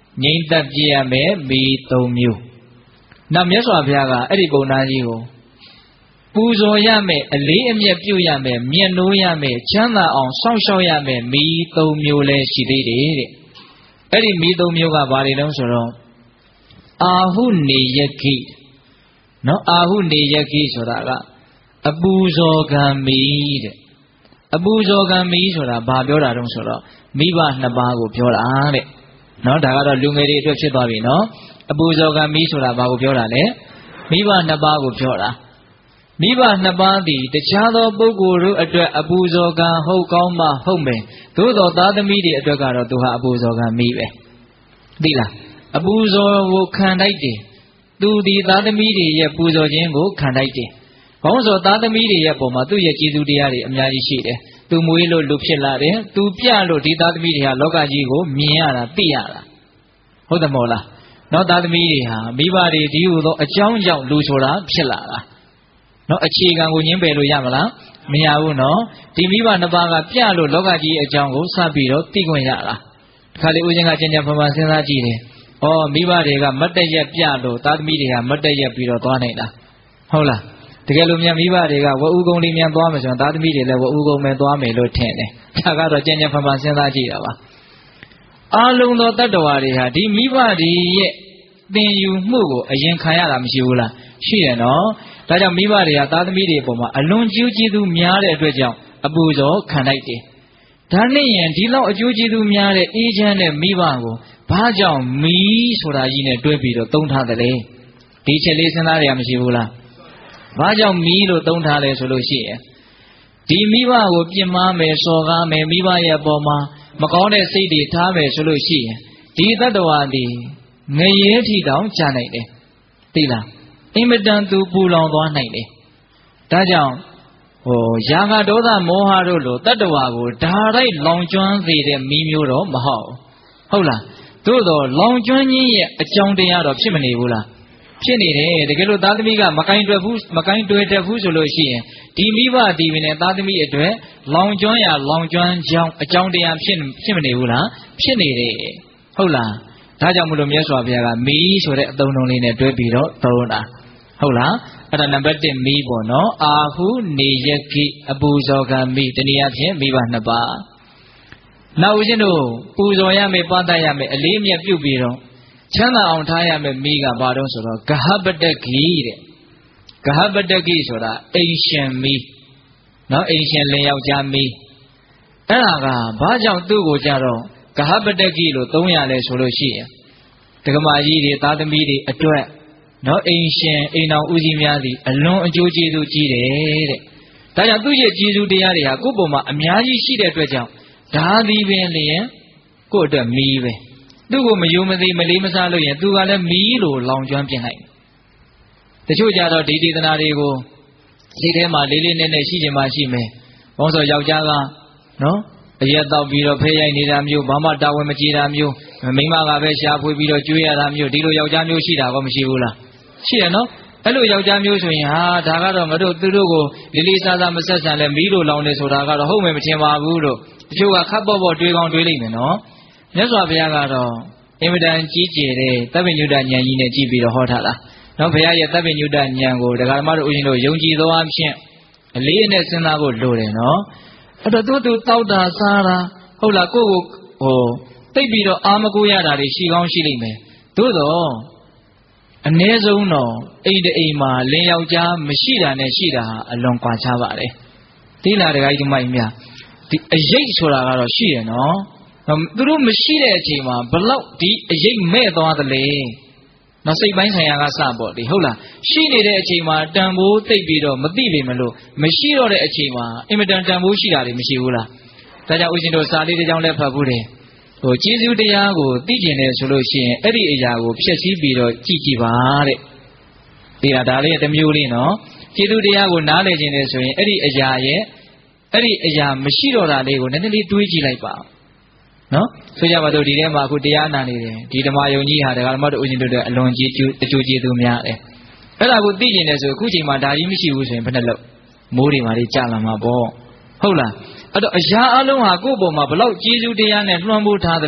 ငိမ့်သက်ပြရမယ်မိသုံးမျိုးနောက်မြတ်စွာဘုရားကအဲ့ဒီပုံနာကြီးကိုပူဇော်ရမယ်အလေးအမြတ်ပြုရမယ်မြတ်နိုးရမယ်ချမ်းသာအောင်စောင့်ရှောက်ရမယ်မိသုံးမျိုးလဲရှိသေးတယ်တဲ့အဲ့ဒီမိသုံးမျိုးကဘာတွေလဲဆိုတော့အာဟုနေယခိနော်အာဟုနေယခိဆိုတာကအပူဇော်ကံမိတဲ့အပူဇော်ကံမိဆိုတာဘာပြောတာတုံးဆိုတော့မိဘနှစ်ပါးကိုပြောတာတဲ့နော်ဒါကတော့လူငယ်တွေအတွက်ဖြစ်သွားပြီနော်အပူဇော်ကံမိဆိုတာဘာကိုပြောတာလဲမိဘနှစ်ပါးကိုပြောတာမိဘနှစ်ပါးသည်တခြားသောပုဂ္ဂိုလ်တို့အတွက်အပူဇော်ကံဟုတ်ကောင်းမှဟုတ်မယ်သို့တော်သားသမီးတွေအတွက်ကတော့သူဟာအပူဇော်ကံမိပဲသိလားအပူဇော်ကိုခံတိုက်တယ်သူဒီသားသမီးတွေရဲ့ပူဇော်ခြင်းကိုခံတိုက်တယ်ဘောင်းစောသားသမီးတွေရဲ့ပုံမှာသူ့ရဲ့ကျေးဇူးတရားတွေအများကြီးရှိတယ်သူမွေးလို့လူဖြစ်လာတယ်သူပြလို့ဒီသားသမီးတွေဟာလောကကြီးကိုမြင်ရတာသိရတာဟုတ်တယ်မို့လားနော်သားသမီးတွေဟာမိဘတွေဒီဟူသောအကြောင်းကြောင့်လူဆိုတာဖြစ်လာတာနော်အခြေခံကိုညှင်းပယ်လို့ရမလားမရဘူးနော်ဒီမိဘနှစ်ပါးကပြလို့လောကကြီးအကြောင်းကိုစပြီးတော့သိခွင့်ရတာဒီခါလေးဦးဇင်းကကြင်ကြံဖန်ဖန်စဉ်းစားကြည့်တယ်ဩမိဘတွေကမတ်တရက်ပြလို့သားသမီးတွေကမတ်တရက်ပြီးတော့သွားနိုင်တာဟုတ်လားတကယ်လို့မြန်မိဘတွေကဝဥကုံလေးမြန်သွားမယ်ဆိုရင်သားသမီးတွေလည်းဝဥကုံပဲသွားမယ်လို့ထင်တယ်ဒါကတော့ကြင်ကြံဖန်ဖန်စဉ်းစားကြည့်တာပါအားလုံးသောတတ္တဝါတွေဟာဒီမိဘတွေရဲ့သင်ယူမှုကိုအရင်ခံရတာမရှိဘူးလားရှိတယ်နော်ဒါကြောင့်မိဘတွေကသားသမီးတွေအပေါ်မှာအလွန်ကျိုးကျေးဇူးများတဲ့အတွက်ကြောင့်အပူဇော်ခံလိုက်တယ်ဒါနဲ့ရင်ဒီလောက်အကျိုးကျေးဇူးများတဲ့အေးချမ်းတဲ့မိဘကိုဘာကြောင့်မီးဆိုတာကြီးနဲ့တွဲပြီးတော့သုံးထားတယ်လေဒီချက်လေးစဉ်းစားရမရှိဘူးလားဘာကြောင့်မီးလို့သုံးထားလဲဆိုလို့ရှိရင်ဒီမိဘကိုပြစ်မှားမယ်စော်ကားမယ်မိဘရဲ့အပေါ်မှာမကောင်းတဲ့စိတ်တွေထားမယ်ဆိုလို့ရှိရင်ဒီတတ္တဝါဒီငရဲထီတောင်ကြာနိုင်တယ်သိလားအင်မတန်သူပူလောင်သွားနိုင်တယ်ဒါကြောင့်ဟိုယာဂဒေါသမောဟတို့လိုတတ္တဝါကိုဓာတိုက်လောင်ကျွမ်းစေတဲ့မီးမျိုးတော့မဟုတ်ဟုတ်လားသို့တော့လောင်ကျွမ်းခြင်းရဲ့အကြောင်းတရားတော့ဖြစ်မနေဘူးလားဖြစ်နေတယ်တကယ်လို့သားသမီးကမကင်တွယ်ဘူးမကင်တွယ်တတ်ဘူးဆိုလို့ရှိရင်ဒီမိဘဒီပင်နဲ့သားသမီးအတွက်လောင်ကျွမ်းရလောင်ကျွမ်းကြောင်းအကြောင်းတရားဖြစ်ဖြစ်မနေဘူးလားဖြစ်နေတယ်ဟုတ်လားဒါကြောင့်မလို့မြတ်စွာဘုရားကမီးဆိုတဲ့အသုံးအနှုန်းလေးနဲ့တွဲပြီးတော့သုံးတာဟုတ်လားအဲ့ဒါနံပါတ်တစ်မီးပေါ့နော်အာဟုနေယခိအပူဇော်ကံမီးတနည်းအားဖြင့်မိဘနှစ်ပါးနောက်ဦးဇင်းတို့ပူဇော်ရမယ်ပသတ်ရမယ်အလေးအမြတ်ပြုပြီးတော့ချမ်းသာအောင်ထားရမယ်မိကဘာတော့ဆိုတော့ဂဟပတကိတဲ့ဂဟပတကိဆိုတာအိမ်ရှင်မိနော်အိမ်ရှင်လင်ယောက်ျားမိအဲ့ဒါကဘာကြောင့်သူ့ကိုကြတော့ဂဟပတကိလို့သုံးရလဲဆိုလို့ရှိရင်ဒကမာကြီးတွေသားသမီးတွေအတွက်နော်အိမ်ရှင်အိမ်တော်ဦးစီးများသည်အလွန်အကျိုးကျေးဇူးကြီးတယ်တဲ့ဒါကြောင့်သူ့ရဲ့ကျေးဇူးတရားတွေဟာကိုယ့်ပုံမှာအများကြီးရှိတဲ့အတွက်ကြောင့်ဒါသည်ပင်လျင်ကိုယ့်အတွက်မီးပဲသူ့ကိုမယုံမသိမလေးမစားလို့ရင်သူကလည်းမီးလို့လောင်ကျွမ်းပြလိုက်တချို့ကြတော့ဒီဒေသနာတွေကိုစိတ်ထဲမှာလေးလေးနက်နက်ရှိချင်မှရှိမယ်ဘောင်းစောယောက်ျားကနော်အရက်တော့ပြီးတော့ဖဲရိုက်နေတာမျိုးဘာမှတာဝန်မကြီးတာမျိုးမိန်းမကပဲရှားဖွေးပြီးတော့ကျွေးရတာမျိုးဒီလိုယောက်ျားမျိုးရှိတာကောမရှိဘူးလားရှိရနော်အဲ့လိုယောက်ျားမျိုးဆိုရင်ဟာဒါကတော့ငါတို့သူတို့ကိုလေးလေးစားစားမဆက်ဆံလဲမီးလို့လောင်နေဆိုတာကတော့ဟုတ်မယ်မထင်ပါဘူးလို့တချို့ကခပ်ပေါ့ပေါ့တွေးကောင်းတွေးလိမ့်မယ်နော်မြတ်စွာဘုရားကတော့အင်မတန်ကြီးကျယ်တဲ့သဗ္ဗညုတဉာဏ်ကြီးနဲ့ကြည့်ပြီးတော့ဟောထားတာနော်ဘုရားရဲ့သဗ္ဗညုတဉာဏ်ကိုဒကာဓမ္မတို့ဦးဇင်းတို့ယုံကြည်သောအဖြစ်အလေးအနက်စဉ်းစားဖို့လိုတယ်နော်အဲ့တော့သူသူတောက်တာစားတာဟုတ်လားကိုယ့်ကိုဟိုတိတ်ပြီးတော့အာမကိုရတာတွေရှိကောင်းရှိလိမ့်မယ်သို့တော့အ ਨੇ ဆုံးတော့အိမ်တအိမ်မှာလင်ယောက်ျားမရှိတာနဲ့ရှိတာဟာအလွန်ကွာခြားပါတယ်သိလားဒကာကြီးဒီမိုက်မြဒီအရေးဆိုတာကတော့ရှိရနော်သူတို့မရှိတဲ့အချိန်မှာဘလောက်ဒီအရေးမဲ့သွားသလဲနော်စိတ်ပိုင်းဆိုင်ရာကစပေါ့ဒီဟုတ်လားရှိနေတဲ့အချိန်မှာတန်ဖိုးသိပ်ပြီးတော့မသိပေမလို့မရှိတော့တဲ့အချိန်မှာအင်မတန်တန်ဖိုးရှိတာတွေမရှိဘူးလားဒါကြောင့်ဦးဇင်းတို့စာလေးတစ်ကြောင်းလည်းဖတ်ဘူးတယ်ဟိုကျေးဇူးတရားကိုသိကျင်တယ်ဆိုလို့ရှိရင်အဲ့ဒီအရာကိုဖြည့်ဆည်းပြီးတော့ကြည့်ကြည့်ပါတဲ့ဒီဟာဒါလေးတစ်မျိုးလေးနော်ကျေးဇူးတရားကိုနားလည်ခြင်းတယ်ဆိုရင်အဲ့ဒီအရာရဲ့အဲ့ဒီအရာမရှိတော့တာလေးကိုနည်းနည်းလေးတွေးကြည့်လိုက်ပါနော်ဆိုကြပါတော့ဒီထဲမှာအခုတရားနာနေတယ်ဒီဓမ္မယုံကြီးဟာဒကာဓမ္မတို့ဦးဇင်းတို့အလွန်ကြီးအကျိုးကျေးဇူးများတယ်အဲ့ဒါကိုသိကျင်တယ်ဆိုအခုချိန်မှာဒါကြီးမရှိဘူးဆိုရင်ဘယ်နဲ့လို့မိုးတွေမှာလေးကြာလာမှာပေါ့ဟုတ်လားအဲ့တော့အရာအလုံးဟာကိုယ့်ပုံမှာဘလောက်ကျေးဇူးတရားနဲ့လွှမ်းမိုးထားသလဲ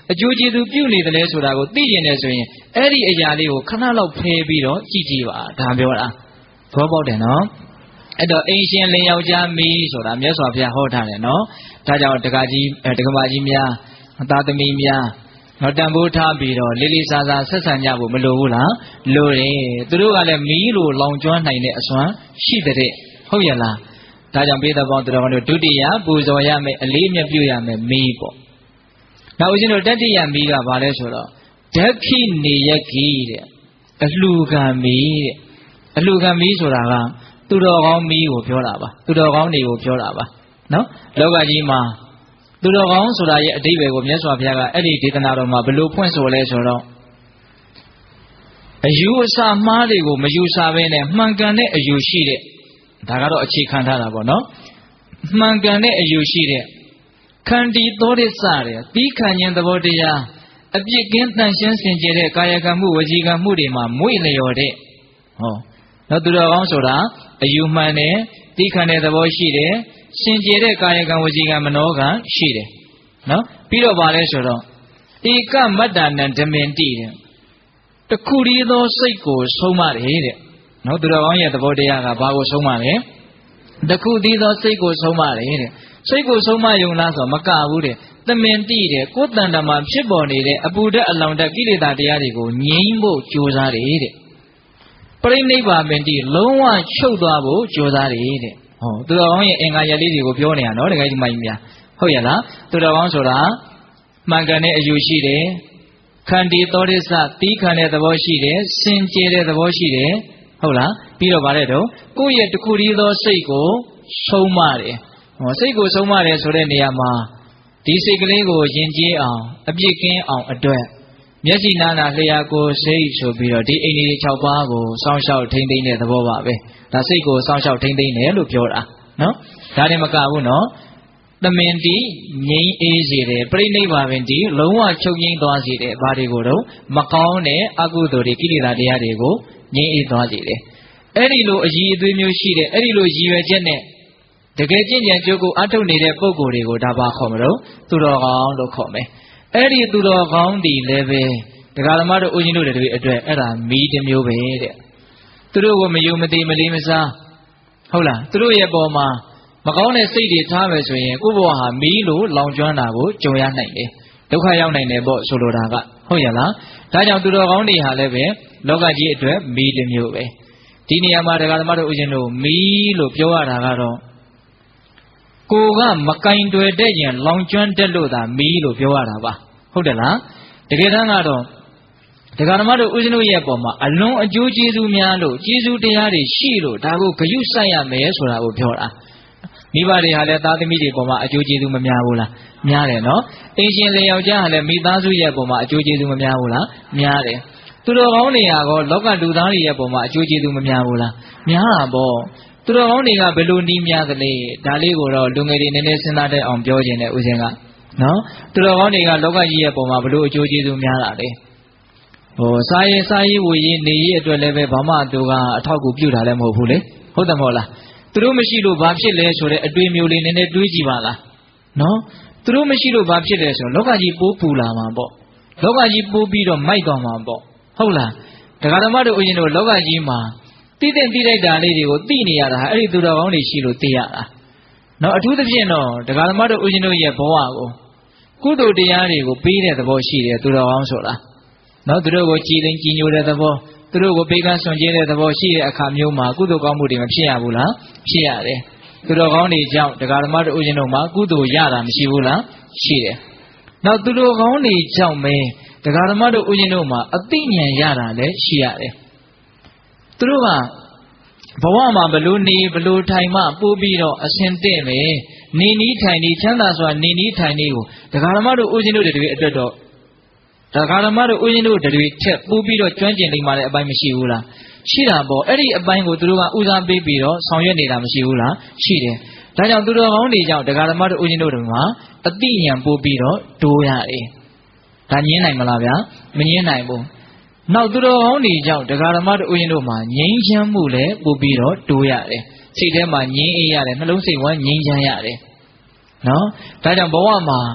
အကျိုးကျေးဇူးပြုနေတယ်လဲဆိုတာကိုသိကျင်တယ်ဆိုရင်အဲ့ဒီအရာလေးကိုခဏလောက်ဖယ်ပြီးတော့ကြည့်ကြည့်ပါဒါပြောတာသဘောပေါက်တယ်နော်အဲ့တော့အိမ်ရှင်လင်ယောက်ျားမီးဆိုတာမြတ်စွာဘုရားဟောထားတယ်နော်ဒါကြောင့်တက္ကကြီးတက္ကမကြီးများသားသမီးများတော့တန်ဖိုးထားပြီးတော့လေးလေးစားစားဆက်ဆံကြဖို့မလိုဘူးလားလိုတယ်သူတို့ကလည်းမီးလိုလောင်ကျွမ်းနိုင်တဲ့အစွမ်းရှိတဲ့ဟုတ်ရဲ့လားဒါကြောင့်ပိဿပေါင်းသူတော်တို့ဒုတိယပူဇော်ရမယ်အလေးအမြတ်ပြုရမယ်မီးပေါ့နောက်ဦးဇင်းတို့တတိယမီးကဘာလဲဆိုတော့ဓက္ခိနေယကိတဲ့အလှကံမီးတဲ့အလှကံမီးဆိုတာကသူတော်ကောင်းမီးကိုပြောတာပါသူတော်ကောင်းတွေကိုပြောတာပါနော်လောကကြီးမှာသူတော်ကောင်းဆိုတာရဲ့အဓိပ္ပာယ်ကိုမြတ်စွာဘုရားကအဲ့ဒီဒေသနာတော်မှာဘယ်လိုဖွင့်ဆိုလဲဆိုတော့အယူအဆမှားတွေကိုမယူဆဘဲနဲ့မှန်ကန်တဲ့အယူရှိတဲ့ဒါကတော့အခြေခံထားတာပေါ့နော်မှန်ကန်တဲ့အယူရှိတဲ့ခန္တီသောရစ္စတဲ့ပြီးခံခြင်းသဘောတရားအပြစ်ကင်းတန်ရှင်းစင်ကြယ်တဲ့ကာယကံမှုဝစီကံမှုတွေမှာမွေ့လျော်တဲ့ဟောနော်သူတော်ကောင်းဆိုတာအယူမှန်တယ်ပြီးခံတဲ့သဘောရှိတယ်စင်ကြယ်တဲ့ကာယကံဝစီကံမနောကံရှိတယ်နော်ပြီးတော့ဗာလဲဆိုတော့ဧကမတ္တနံဓမင်တိတဲ့တခုတည်းသောစိတ်ကိုဆုံးမတယ်တဲ့နော်သူတော်ကောင်းရဲ့သဘောတရားကဘာကိုဆုံးမလဲတခုတည်းသောစိတ်ကိုဆုံးမတယ်တဲ့စိတ်ကိုဆုံးမယုံလားဆိုမကဘူးတဲ့သမင်တိတဲ့ကိုယ်တန်တမှာဖြစ်ပေါ်နေတဲ့အပူဓာတ်အလောင်ဓာတ်ကိလေသာတရားတွေကိုငြိမ်းဖို့ကြိုးစားတယ်တဲ့ပရိနိဗ္ဗာန်ပင်တိလုံးဝချုပ်သွားဖို့ကြိုးစားတယ်တဲ့ဟောသူတော်ကောင်းရဲ့အင်္ဂါရပ်လေးတွေကိုပြောနေရနော်တကယ်ဒီမိုင်းများဟုတ်ရလားသူတော်ကောင်းဆိုတာမှန်ကန်တဲ့အယူရှိတယ်ခန္တီသောရစ္စတီးခံတဲ့သဘောရှိတယ်စင်ကြယ်တဲ့သဘောရှိတယ်ဟုတ်လားပြီးတော့ဗါတဲ့တော့ကိုယ့်ရဲ့တခုတည်းသောစိတ်ကိုဆုံးမတယ်ဟောစိတ်ကိုဆုံးမတယ်ဆိုတဲ့နေရာမှာဒီစိတ်ကလေးကိုယဉ်ကျေးအောင်အပြစ်ကင်းအောင်အတွက်မျက်စိနာနာလျှာကိုစိတ်ဆိုပြီးတော့ဒီအိန္ဒိယ၆ပါးကိုစောင့်ရှောက်ထိမ့်သိမ့်တဲ့သဘောပါပဲဒါစိတ်ကိုစောင့်ရှောက်ထိမ့်သိမ့်တယ်လို့ပြောတာနော်ဒါနဲ့မကဘူးနော်သမင်တိငြိမ်းအေးစေတယ်ပြိဋိဘပင်တိလုံးဝချုပ်ငြိမ်းသွားစေတယ်ဘာတွေကိုတော့မကောင်းတဲ့အကုသိုလ်တွေကိလေသာတရားတွေကိုငြိမ်းအေးသွားစေတယ်အဲ့ဒီလိုအည်အသွေးမျိုးရှိတဲ့အဲ့ဒီလိုရည်ရွယ်ချက်နဲ့တကယ်ကျင့်ကြံကြိုးကိုအထုတ်နေတဲ့ပုံကိုယ်တွေကိုဒါပါခေါ်မလို့သူတော်ကောင်းလို့ခေါ်မယ်အဲ့ဒီသူတော်ကောင်းဒီလည်းပဲဒကာဓမ္မတို့ဦးဇင်းတို့တွေအတွက်အဲ့ဒါမီးတစ်မျိုးပဲတဲ့သူတို့ကိုမယုံမသိမလေးမစားဟုတ်လားသူတို့ရဲ့ပေါ်မှာမကောင်းတဲ့စိတ်တွေထားမယ်ဆိုရင်ကိုယ့်ဘဝဟာမီးလို့လောင်ကျွမ်းတာကိုကြုံရနိုင်တယ်ဒုက္ခရောက်နိုင်တယ်ပေါ့ဆိုလိုတာကဟုတ်ရလားဒါကြောင့်သူတော်ကောင်းတွေဟာလည်းပဲလောကကြီးအတွက်မီးတစ်မျိုးပဲဒီနေရာမှာဒကာဓမ္မတို့ဦးဇင်းတို့မီးလို့ပြောရတာကတော့ကိုကမကင်တွယ်တဲ့ရင်လောင်ကျွမ်းတက်လို့သာမီးလို့ပြောရတာပါဟုတ်တယ်လားတကယ်တမ်းကတော့ဒကာဓမ္မတို့ဦးဇင်းတို့ရဲ့ပုံမှာအလွန်အကျိုးကျေးဇူးများလို့ကျေးဇူးတရားတွေရှိလို့ဒါကိုဂရုစိုက်ရမယ်ဆိုတာကိုပြောတာမိဘတွေဟာလည်းသားသမီးတွေပုံမှာအကျိုးကျေးဇူးမများဘူးလားများတယ်နော်အိမ်ရှင်လင်ယောက်ျားဟာလည်းမိသားစုရဲ့ပုံမှာအကျိုးကျေးဇူးမများဘူးလားများတယ်သူတော်ကောင်းတွေဟာကောလောကလူသားတွေရဲ့ပုံမှာအကျိုးကျေးဇူးမများဘူးလားများတာပေါ့သူတော်ကောင်းတွေကဘယ်လိုနီးများသလဲဒါလေးကိုတော့လူငယ်တွေနည်းနည်းစဉ်းစားတတ်အောင်ပြောခြင်းနဲ့ဦးဇင်းကနော်သူတော်ကောင်းတွေကလောကကြီးရဲ့ပုံမှာဘယ်လိုအကျိုးကျေးဇူးများတာလဲဟိုစားရေးစားရေးဝေရေးနေရေးအတွက်လည်းပဲဘာမှသူကအထောက်အကူပြုတာလည်းမဟုတ်ဘူးလေဟုတ်တယ်မဟုတ်လားသူတို့မရှိလို့ဘာဖြစ်လဲဆိုတဲ့အတွေ့အမျိုးလေးနည်းနည်းတွေးကြည့်ပါလားနော်သူတို့မရှိလို့ဘာဖြစ်လဲဆိုတော့လောကကြီးပိုးပူလာမှာပေါ့လောကကြီးပိုးပြီးတော့မိုက်သွားမှာပေါ့ဟုတ်လားဒကာဓမ္မတို့ဦးဇင်းတို့လောကကြီးမှာတိတဲ့တိလိုက်တာလေးတွေကိုသိနေရတာဟာအဲ့ဒီသူတော်ကောင်းတွေရှိလို့သိရတာနော်အထူးသဖြင့်တော့ဒကာဓမ္မတို့ဦးဇင်းတို့ရဲ့ဘဝကိုကုသိုလ်တရားတွေကိုပေးတဲ့သဘောရှိတယ်သူတော်ကောင်းဆိုတာနော်သူတို့ကိုကြည်လင်ကြည်ညိုတဲ့သဘောသူတို့ကိုပေးကမ်းဆွန်ကျဲတဲ့သဘောရှိတဲ့အခါမျိုးမှာကုသိုလ်ကောင်းမှုတွေမဖြစ်ရဘူးလားဖြစ်ရတယ်သူတော်ကောင်းတွေကြောင့်ဒကာဓမ္မတို့ဦးဇင်းတို့မှာကုသိုလ်ရတာမရှိဘူးလားရှိတယ်နောက်သူတော်ကောင်းတွေကြောင့်ပဲဒကာဓမ္မတို့ဦးဇင်းတို့မှာအသိဉာဏ်ရတာလည်းရှိရတယ်သူတို့ကဘဝမှာဘလို့နေဘလို့ထိုင်မှပို့ပြီးတော့အစင်တဲ့မယ်နေနီးထိုင်နီးချမ်းသာစွာနေနီးထိုင်နီးကိုဒကာဓမ္မတို့ဦးဇင်းတို့တွေအတွက်တော့ဒကာဓမ္မတို့ဦးဇင်းတို့တွေထက်ပို့ပြီးတော့ကျွမ်းကျင်နေမှလည်းအပိုင်းမရှိဘူးလားရှိတာပေါ့အဲ့ဒီအပိုင်းကိုသူတို့ကဦးစားပေးပြီးတော့ဆောင်ရွက်နေတာမရှိဘူးလားရှိတယ်ဒါကြောင့်သူတော်ကောင်းတွေကြောင့်ဒကာဓမ္မတို့ဦးဇင်းတို့တွေမှာအသိဉာဏ်ပို့ပြီးတော့တိုးရတယ်ဒါညင်းနိုင်မလားဗျာမညင်းနိုင်ဘူးနောက်သူတော်ကောင်းတွေကြောင့်ဒကာဓမ္မတို့ဦးဇင်းတို့မှာငြိမ်းချမ်းမှုလည်းပို့ပြီးတော့တိုးရတယ်စိတ်ထဲမှာငြိမ်းအေးရတယ်နှလုံးစိတ်ဝမ်းငြိမ်းချမ်းရတယ်နော်ဒါကြောင့်ဘဝမှာ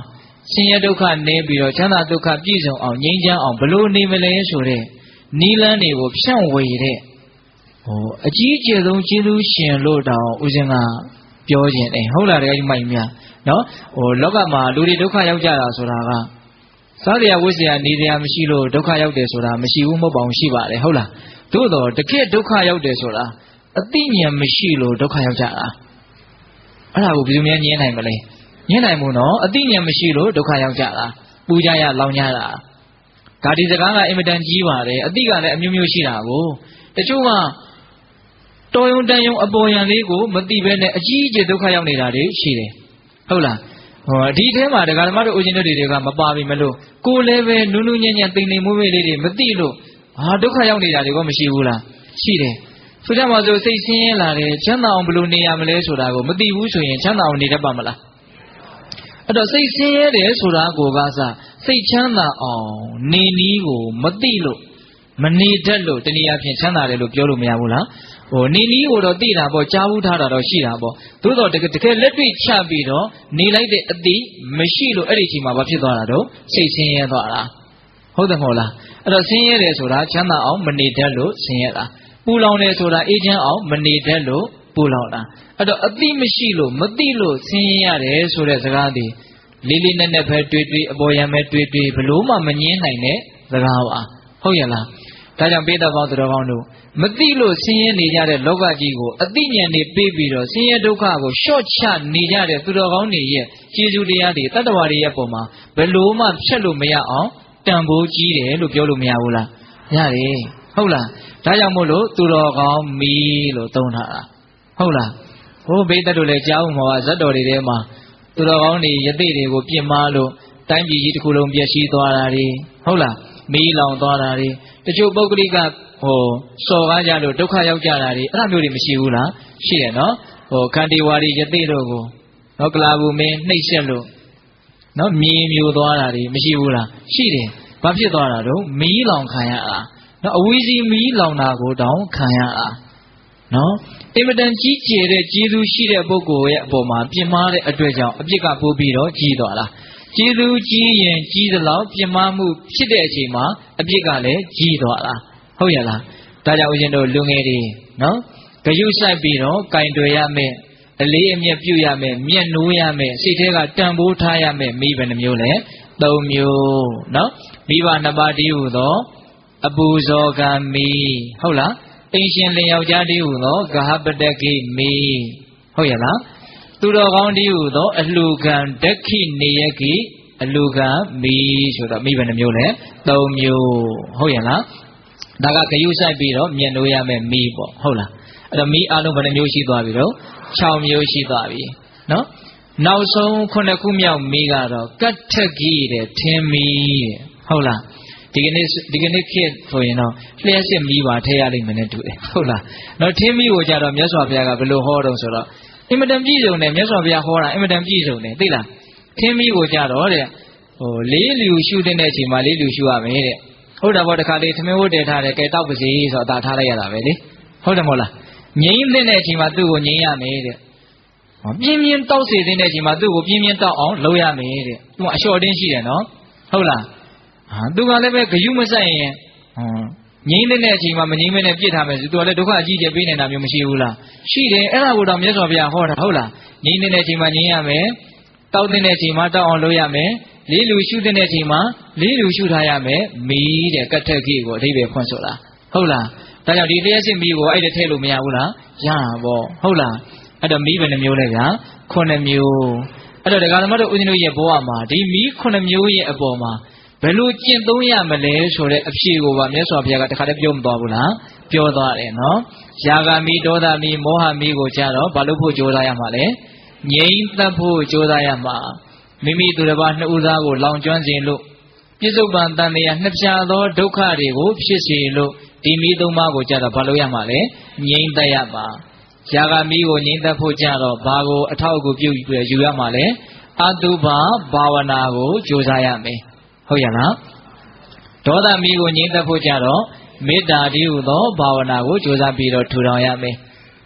ဆင်းရဲဒုက္ခနည်းပြီးတော့ချမ်းသာဒုက္ခပြည့်စုံအောင်ငြိမ်းချမ်းအောင်ဘလို့နေမလဲဆိုတဲ့နိလန်းတွေကိုဖြန့်ဝေတဲ့ဟိုအကြီးအကျယ်ဆုံးကျေးဇူးရှင်လို့တောင်ဦးဇင်းကပြောခြင်းတယ်ဟုတ်လားတကယ်ကြီးမိုက်များနော်ဟိုလောကမှာလူတွေဒုက္ခရောက်ကြတာဆိုတာကစားရဝိစရာနေရမရှိလို့ဒုက္ခရောက်တယ်ဆိုတာမရှိဘူးမဟုတ်ပါဘူးရှိပါတယ်ဟုတ်လားသို့တော့တကယ်ဒုက္ခရောက်တယ်ဆိုတာအသိဉာဏ်မရှိလို့ဒုက္ခရောက်ကြတာအဲ့ဒါကိုဘယ်လိုများညင်းနိုင်မလဲညင်းနိုင်မို့နော်အသိဉာဏ်မရှိလို့ဒုက္ခရောက်ကြတာပူကြရလောင်ကြတာဒါဒီစကားကအင်မတန်ကြီးပါတယ်အသိကလည်းအမျိုးမျိုးရှိတာကိုတချို့ကတော်ယုံတန်ယုံအပေါ်ယံလေးကိုမသိဘဲနဲ့အကြီးအကျယ်ဒုက္ခရောက်နေတာတွေရှိတယ်ဟုတ်လားဟောဒီထဲမှာဒကာဓမ္မတို့ဦးဇင်းတို့တွေကမပါပြီမလို့ကိုယ်လည်းပဲနုနုညံ့ညံ့တိမ်တိမ်မွေးမွေးလေးတွေမသိလို့ဟာဒုက္ခရောက်နေတာတွေကမရှိဘူးလားရှိတယ်ဆိုကြပါစို့စိတ်ဆင်းရဲလာတယ်ချမ်းသာအောင်ဘယ်လိုနေရမလဲဆိုတာကိုမသိဘူးဆိုရင်ချမ်းသာအောင်နေတတ်ပါမလားအဲ့တော့စိတ်ဆင်းရဲတယ်ဆိုတာကိုကစစိတ်ချမ်းသာအောင်နေနည်းကိုမသိလို့မနေတတ်လို့တနည်းအားဖြင့်ချမ်းသာတယ်လို့ပြောလို့မရဘူးလားဟိုနေနည်းကိုတော့သိတာပေါ့ကြားဘူးထားတာတော့ရှိတာပေါ့သို့တော့တကယ်လက်တွေ့ချပြီးတော့နေလိုက်တဲ့အသည့်မရှိလို့အဲ့ဒီအချိန်မှာဘာဖြစ်သွားတာတော့စိတ်ဆင်းရဲသွားတာဟုတ်တယ်မဟုတ်လားအဲ့တော့ဆင်းရဲတယ်ဆိုတာချမ်းသာအောင်မနေတတ်လို့ဆင်းရဲတာပူလောင်တယ်ဆိုတာအေးချမ်းအောင်မနေတတ်လို့ပူလောင်တာအဲ့တော့အသိမရှိလို့မသိလို့ဆင်းရဲရတယ်ဆိုတဲ့စကားဒီလေးလေးနက်နက်ပဲတွေးတွေးအပေါ်ယံပဲတွေးတွေးဘလို့မှမငင်းနိုင်တဲ့စကားပါဟုတ်ရဲ့လားဒါကြောင့်ပိဋကပေါင်းသူတော်ကောင်းတို့မသိလို့ဆင်းရဲနေကြတဲ့လောကကြီးကိုအသိဉာဏ်နဲ့ပေးပြီးတော့ဆင်းရဲဒုက္ခကိုရှော့ချနေကြတဲ့သူတော်ကောင်းတွေရဲ့ကျေးဇူးတရားတွေတတ္တဝါတွေရဲ့ပုံမှာဘယ်လို့မှဖြတ်လို့မရအောင်တန်ဖိုးကြီးတယ်လို့ပြောလို့မရဘူးလားရတယ်ဟုတ်လားဒါကြောင့်မို့လို့သူတော်ကောင်းမီလို့သုံးထားတာဟုတ်လားဟိုဘိသက်တို့လည်းကြားဦးမှာဇတ်တော်တွေထဲမှာသူတော်ကောင်းတွေယသိတွေကိုပြစ်မှားလို့တိုင်းပြည်ကြီးတစ်ခုလုံးပျက်စီးသွားတာတွေဟုတ်လားမီးလောင်သွားတာတွေတချို့ပုဂ္ဂလိကဟိုစော်ကားကြလို့ဒုက္ခရောက်ကြတာတွေအဲ့လိုမျိုးတွေမရှိဘူးလားရှိရနော်ဟိုခန္တီဝါရီယသိတို့ကိုနော်ကလာဘူးမင်းနှိပ်ဆက်လို့နော်မြည်မျိုးသွားတာတွေမရှိဘူးလားရှိတယ်ဘာဖြစ်သွားတာတော့မီးလောင်ခံရတာနော်အဝီစီမီးလောင်တာကိုတောင်ခံရတာနော်အင်မတန်ကြီးကျယ်တဲ့ကျေးဇူးရှိတဲ့ပုဂ္ဂိုလ်ရဲ့အပေါ်မှာပြင်းမာတဲ့အတွက်ကြောင့်အပြစ်ကပိုးပြီးတော့ကြီးသွားတာကျေးဇူးကြီးရင်ကြီးသလောက်ပြင်းမာမှုဖြစ်တဲ့အချိန်မှာအပြစ်ကလည်းကြီးသွားတာဟုတ်ရဲ့လားဒါကြောင့်ဦးဇင်းတို့လူငယ်တွေနော်ဂယုစိုက်ပြီးတော့ကင်တွယ်ရမယ်အလေးအမြတ်ပြုရမယ်မျက်နှိုးရမယ်စိတ်ထဲကတန်ဖိုးထားရမယ်မိဘနှမျိုးလဲသုံးမျိုးနော်မိဘနှစ်ပါးတည်းဟူသောအပူဇော်ကမီဟုတ်လားအိမ်ရှင်လင်ယောက်ျားတည်းဟူသောဂဟပတကိမီဟုတ်ရဲ့လားသူတော်ကောင်းတည်းဟူသောအလှခံဒက္ခိနေယကိအလှခံမီဆိုတော့မိဘနှမျိုးလဲသုံးမျိုးဟုတ်ရဲ့လားဒါကဂယုစိုက်ပြီးတော့မျက်နှိုးရမယ်မီးပေါ့ဟုတ်လားအဲ့တော့မီးအလုံးဘယ်နှမျိုးရှိသွားပြီတော့ခြောက်မျိုးရှိသွားပြီနော်နောက်ဆုံးခုနှစ်ခုမြောက်မီးကတော့ကတ္ထကိတဲ့ထင်းမီးတဲ့ဟုတ်လားဒီကနေ့ဒီကနေ့ခေတ်ဆိုရင်တော့လျှက်စစ်မီးပါထည့်ရလိမ့်မယ်နဲ့တူတယ်ဟုတ်လားနော်ထင်းမီးကိုကြတော့မြတ်စွာဘုရားကဘယ်လိုဟောတော့ဆိုတော့အင်မတန်ပြည့်စုံတယ်မြတ်စွာဘုရားဟောတာအင်မတန်ပြည့်စုံတယ်သိလားထင်းမီးကိုကြတော့တဲ့ဟိုလေးလူရှုတဲ့အချိန်မှာလေးလူရှုရမယ်တဲ့ဟုတ်တယ်ဗောတခါလေးသမင်းဝတ်တည်ထားတယ်ကဲတောက်ပါစေဆိုတော့ဒါထားလိုက်ရတာပဲလေဟုတ်တယ်မဟုတ်လားငိမ့်တဲ့အချိန်မှာသူ့ကိုငိမ့်ရမယ်တဲ့ဟောပြင်းပြင်းတောက်စေတဲ့အချိန်မှာသူ့ကိုပြင်းပြင်းတောက်အောင်လုပ်ရမယ်တဲ့သူကအလျှော့တင်းရှိတယ်နော်ဟုတ်လားဟာသူကလည်းပဲဂယုမဆိုင်ရင်ဟောငိမ့်တဲ့အချိန်မှာမငိမ့်မနဲ့ပြစ်ထားမယ်ဆိုသူကလည်းဒုက္ခအကြီးကျယ်ပေးနေတာမျိုးမရှိဘူးလားရှိတယ်အဲ့ဒါကိုတော့မြတ်စွာဘုရားဟောတာဟုတ်လားငိမ့်တဲ့အချိန်မှာငိမ့်ရမယ်တောက်တဲ့အချိန်မှာတောက်အောင်လုပ်ရမယ်လေးလူရှုတဲ့အချိန်မှာလေးလူရှုထားရမယ်မီးတဲ့ကတ္ထကိကိုအဓိပ္ပာယ်ဖွင့်ဆိုတာဟုတ်လားဒါကြောင့်ဒီတရားစစ်မီးကိုအဲ့ဒါထည့်လို့မရဘူးလားရတာပေါ့ဟုတ်လားအဲ့တော့မီးဘယ်နှမျိုးလဲဗျာခုနှစ်မျိုးအဲ့တော့ဒကာဓမ္မတို့ဦးဇင်းတို့ရဲ့ဘဝမှာဒီမီးခုနှစ်မျိုးရဲ့အပေါ်မှာဘယ်လိုကျင့်သုံးရမလဲဆိုတဲ့အဖြေကိုပါမြတ်စွာဘုရားကတခါတည်းပြောမသွားဘူးလားပြောသွားတယ်နော်ယာဂမီဒေါသမီမောဟမီကိုကြတော့ဘာလို့ဖို့ကြိုးစားရမှာလဲငြိမ်းသက်ဖို့ကြိုးစားရမှာမိမိသူတစ်ပါးနှစ်ဦးသားကိုလောင်ကျွမ်းစေလို့ပြစ္ဆုတ်ပံတန်တရားနှစ်ဖြာသောဒုက္ခတွေကိုဖြစ်စေလို့ဒီမိသုံးပါးကိုကြတော့ဘာလို့ရမှာလဲငြိမ်းသက်ရပါယာဂမီကိုငြိမ်းသက်ဖို့ကြတော့ဘာကိုအထောက်အကူပြုပြီးယူရမှာလဲအတုပဘာဝနာကိုကြိုးစားရမယ်ဟုတ်ရလားဒေါသမီကိုငြိမ်းသက်ဖို့ကြတော့မေတ္တာတည်းဟူသောဘာဝနာကိုကြိုးစားပြီးတော့ထူထောင်ရမယ်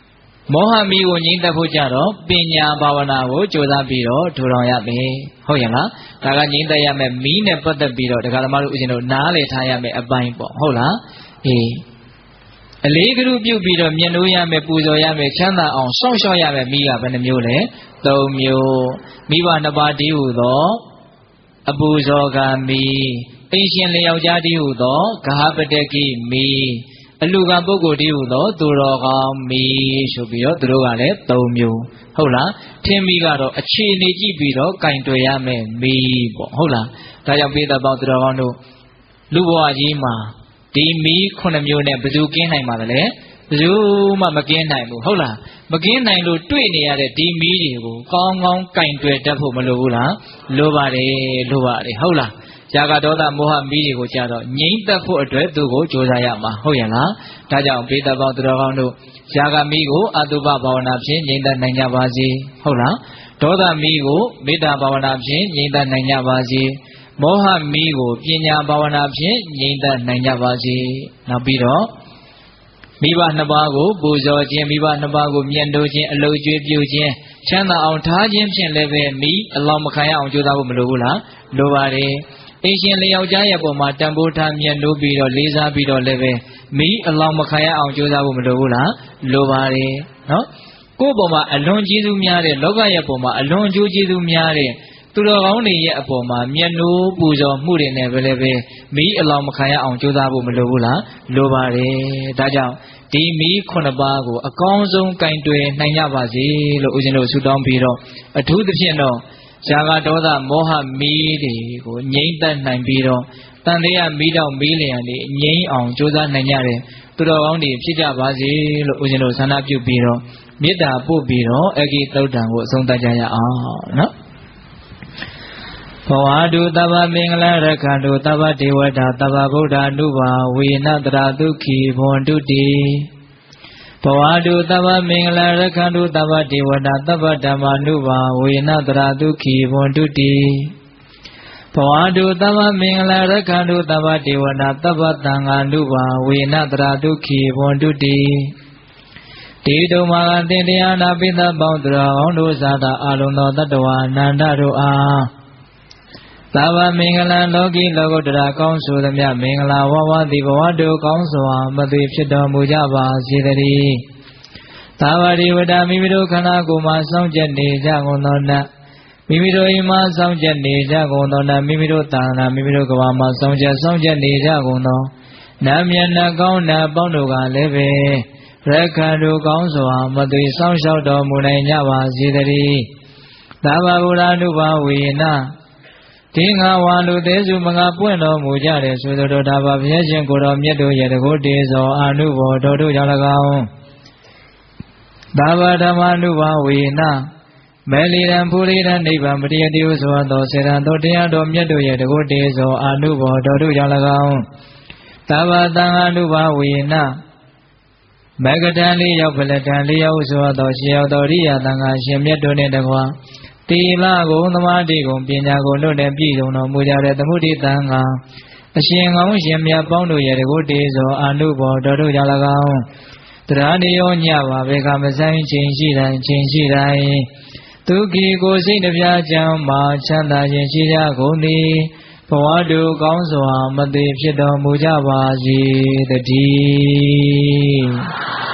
မောဟမီကိုငြိမ့်သက်ဖို့ကြတော့ပညာဘာဝနာကိုကြိုးစားပြီးတော့ထူထောင်ရမယ်ဟုတ်ရဲ့လားဒါကငြိမ့်သက်ရမယ်မီးနဲ့ပတ်သက်ပြီးတော့တရားဓမ္မတို့ဦးဇင်းတို့နားလည်ထားရမယ်အပိုင်းပေါ့ဟုတ်လားအေးအလေးကလူပြုတ်ပြီးတော့မြင်လို့ရမယ်ပူဇော်ရမယ်ချမ်းသာအောင်စောင့်ရှောက်ရမယ်မိကဘယ်နှမျိုးလဲသုံးမျိုးမိဘနှစ်ပါးတည်းဟူသောအပူဇော်ကမိအိမ်ရှင်လျောက်ကြားတည်းဟူသောဂဟပတကိမိအလူကပုဂ္ဂိုလ်တည်းဟူသောသူတော်ကောင်းမိဆိုပြီးတော့သူတို့ကလည်းသုံးမျိုးဟုတ်လားထင်းမိကတော့အခြေအနေကြည့်ပြီးတော့ကင်တွယ်ရမယ်မိပေါ့ဟုတ်လားဒါကြောင့်ပိဿပေါင်းသူတော်ကောင်းတို့လူဘဝကြီးမှာဒီမီးခုနှစ်မျိုးနဲ့ဘယ်သူကင်းနိုင်ပါသလဲဘယ်သူမှမကင်းနိုင်ဘူးဟုတ်လားမကင်းနိုင်လို့တွေ့နေရတဲ့ဒီမီးတွေကိုကောင်းကောင်းကင်တွယ်တတ်ဖို့မလိုဘူးလားလိုပါတယ်လိုပါတယ်ဟုတ်လားဇာကဒေါသမောဟမီးတွေကိုကြာတော့ငြိမ့်သက်ဖို့အတွက်သူ့ကိုကြိုးစားရမှာဟုတ်ရဲ့လားဒါကြောင့်ပိဿပေါင်းသူတော်ကောင်းတို့ဇာကမီးကိုအတုပဘာဝနာဖြင့်ငြိမ့်သက်နိုင်ကြပါစေဟုတ်လားဒေါသမီးကိုမေတ္တာဘာဝနာဖြင့်ငြိမ့်သက်နိုင်ကြပါစေမောဟမီးကိုပညာဘာဝနာဖြင့်ငြိမ့်သက်နိုင်ကြပါစေနောက်ပြီးတော့မိဘနှစ်ပါးကိုပူဇော်ခြင်းမိဘနှစ်ပါးကိုမြတ်လို့ခြင်းအလုပ်ကျွေးပြုခြင်းချမ်းသာအောင်ထားခြင်းဖြင့်လည်းပဲမိအလောင်းမခံရအောင်ကြိုးစားဖို့မလိုဘူးလားလိုပါတယ်အိမ်ရှင်လျောက်ကြားရဲ့ပုံမှာတန်ဖိုးထားမြတ်လို့ပြီးတော့လေးစားပြီးတော့လည်းပဲမိအလောင်းမခံရအောင်ကြိုးစားဖို့မလိုဘူးလားလိုပါတယ်နော်ကိုယ့်ပုံမှာအလွန်ကျေးဇူးများတဲ့လောကရဲ့ပုံမှာအလွန်အကျိုးကျေးဇူးများတဲ့သူတော်ကောင်းတွေရဲ့အပေါ်မှာမျက်နှိုးပူဇော်မှုတွေနဲ့ပဲလည်းပဲမီးအလောင်းမခံရအောင်ကြိုးစားဖို့မလိုဘူးလားလိုပါတယ်ဒါကြောင့်ဒီမီးခုနှစ်ပါးကိုအကောင်းဆုံးကင်တွယ်နိုင်ကြပါစေလို့ဦးဇင်းတို့ဆုတောင်းပြီးတော့အထူးသဖြင့်တော့ဇာကဒေါသမောဟမီးတွေကိုငြိမ့်သက်နိုင်ပြီးတော့တန်တရားမီးတောင်မီးလျံတွေငြိမ့်အောင်ကြိုးစားနိုင်ကြတယ်သူတော်ကောင်းတွေဖြစ်ကြပါစေလို့ဦးဇင်းတို့ဆန္ဒပြုပြီးတော့မေတ္တာပို့ပြီးတော့အဂိသုတ်တံကိုအဆုံးသတ်ကြရအောင်နော်ဘဝတုတဗ္ဗမင်္ဂလရခန္တုတဗ္ဗဒေဝတာတဗ္ဗဗုဒ္ဓ ानु ဘာဝေနတရာဒုက္ခိဘွန်တုတိဘဝတုတဗ္ဗမင်္ဂလရခန္တုတဗ္ဗဒေဝတာတဗ္ဗဓမ္မာ ानु ဘာဝေနတရာဒုက္ခိဘွန်တုတိဘဝတုတဗ္ဗမင်္ဂလရခန္တုတဗ္ဗဒေဝတာတဗ္ဗသံဃာ ानु ဘာဝေနတရာဒုက္ခိဘွန်တုတိတေတုံမာတင်တရားနာပိသပေါင်းသူတော်ကောင်းတို့ဇာတာအာလုံသောတတ္တဝါအနန္တတို့အားသဗ္ဗမင်္ဂလံလောကီလောကုတ္တရာကောင်းဆိုသမျှမင်္ဂလာဝဝတိဘဝတုကောင်းစွာမသွေဖြစ်တော်မူကြပါစေတည်းသဗ္ဗဒေဝတာမိမိတို့ခန္ဓာကိုယ်မှာစောင့်ကြနေကြကုန်သောနတ်မိမိတို့အိမ်မှာစောင့်ကြနေကြကုန်သောနတ်မိမိတို့သာသနာမိမိတို့ကဘာမှာစောင့်ကြစောင့်ကြနေကြကုန်သောနတ်မြတ်နတ်ကောင်းနတ်ပေါင်းတို့ကလည်းပဲရက္ခဏုကောင်းစွာမသွေစောင့်ရှောက်တော်မူနိုင်ကြပါစေတည်းသဗ္ဗဗုဒ္ဓ ानु ဘာဝေနဒီငါဝါလူသေးစုမငါပွင့်တော်မူကြတယ်ဆိုသောတာဘာဘုရားရှင်ကိုတော်မြတ်တို့ရဲ့တကုတေဇောအာနုဘောတော်တို့ကြောင့်၎င်းသာဝဓမ္မ ानु ဘာဝေနမေလီရန်ဖူရိရန်နိဗ္ဗာန်ပရိယတိဟုဆိုသောစေရန်တော်တရားတော်မြတ်တို့ရဲ့တကုတေဇောအာနုဘောတော်တို့ကြောင့်၎င်းသာဝသံဃာ ानु ဘာဝေနမဂတံလေးရောက်ဖလတံလေးရောက်ဆိုသောရှင်ရောက်တော်ရိယသံဃာရှင်မြတ်တို့နှင့်တကွာတိလကုံသမာဓိကုံပညာကုံတို့နဲ့ပြည့်စုံတော်မူကြတဲ့သမုဒိတံဃာအရှင်ကောင်းရှင်မြတ်ပေါင်းတို့ရဲ့တကုတေဇောအာနုဘောတော်တို့ကြောင့်၎င်းတရားနေရောညပါဘေကမဆိုင်ချိန်ရှိတိုင်းချိန်ရှိတိုင်းဒုက္ခိကိုစိတ်နှပြချမ်းမာချမ်းသာခြင်းရှိကြကုန်သည်ဘဝတုကောင်းစွာမသိဖြစ်တော်မူကြပါစေတည်း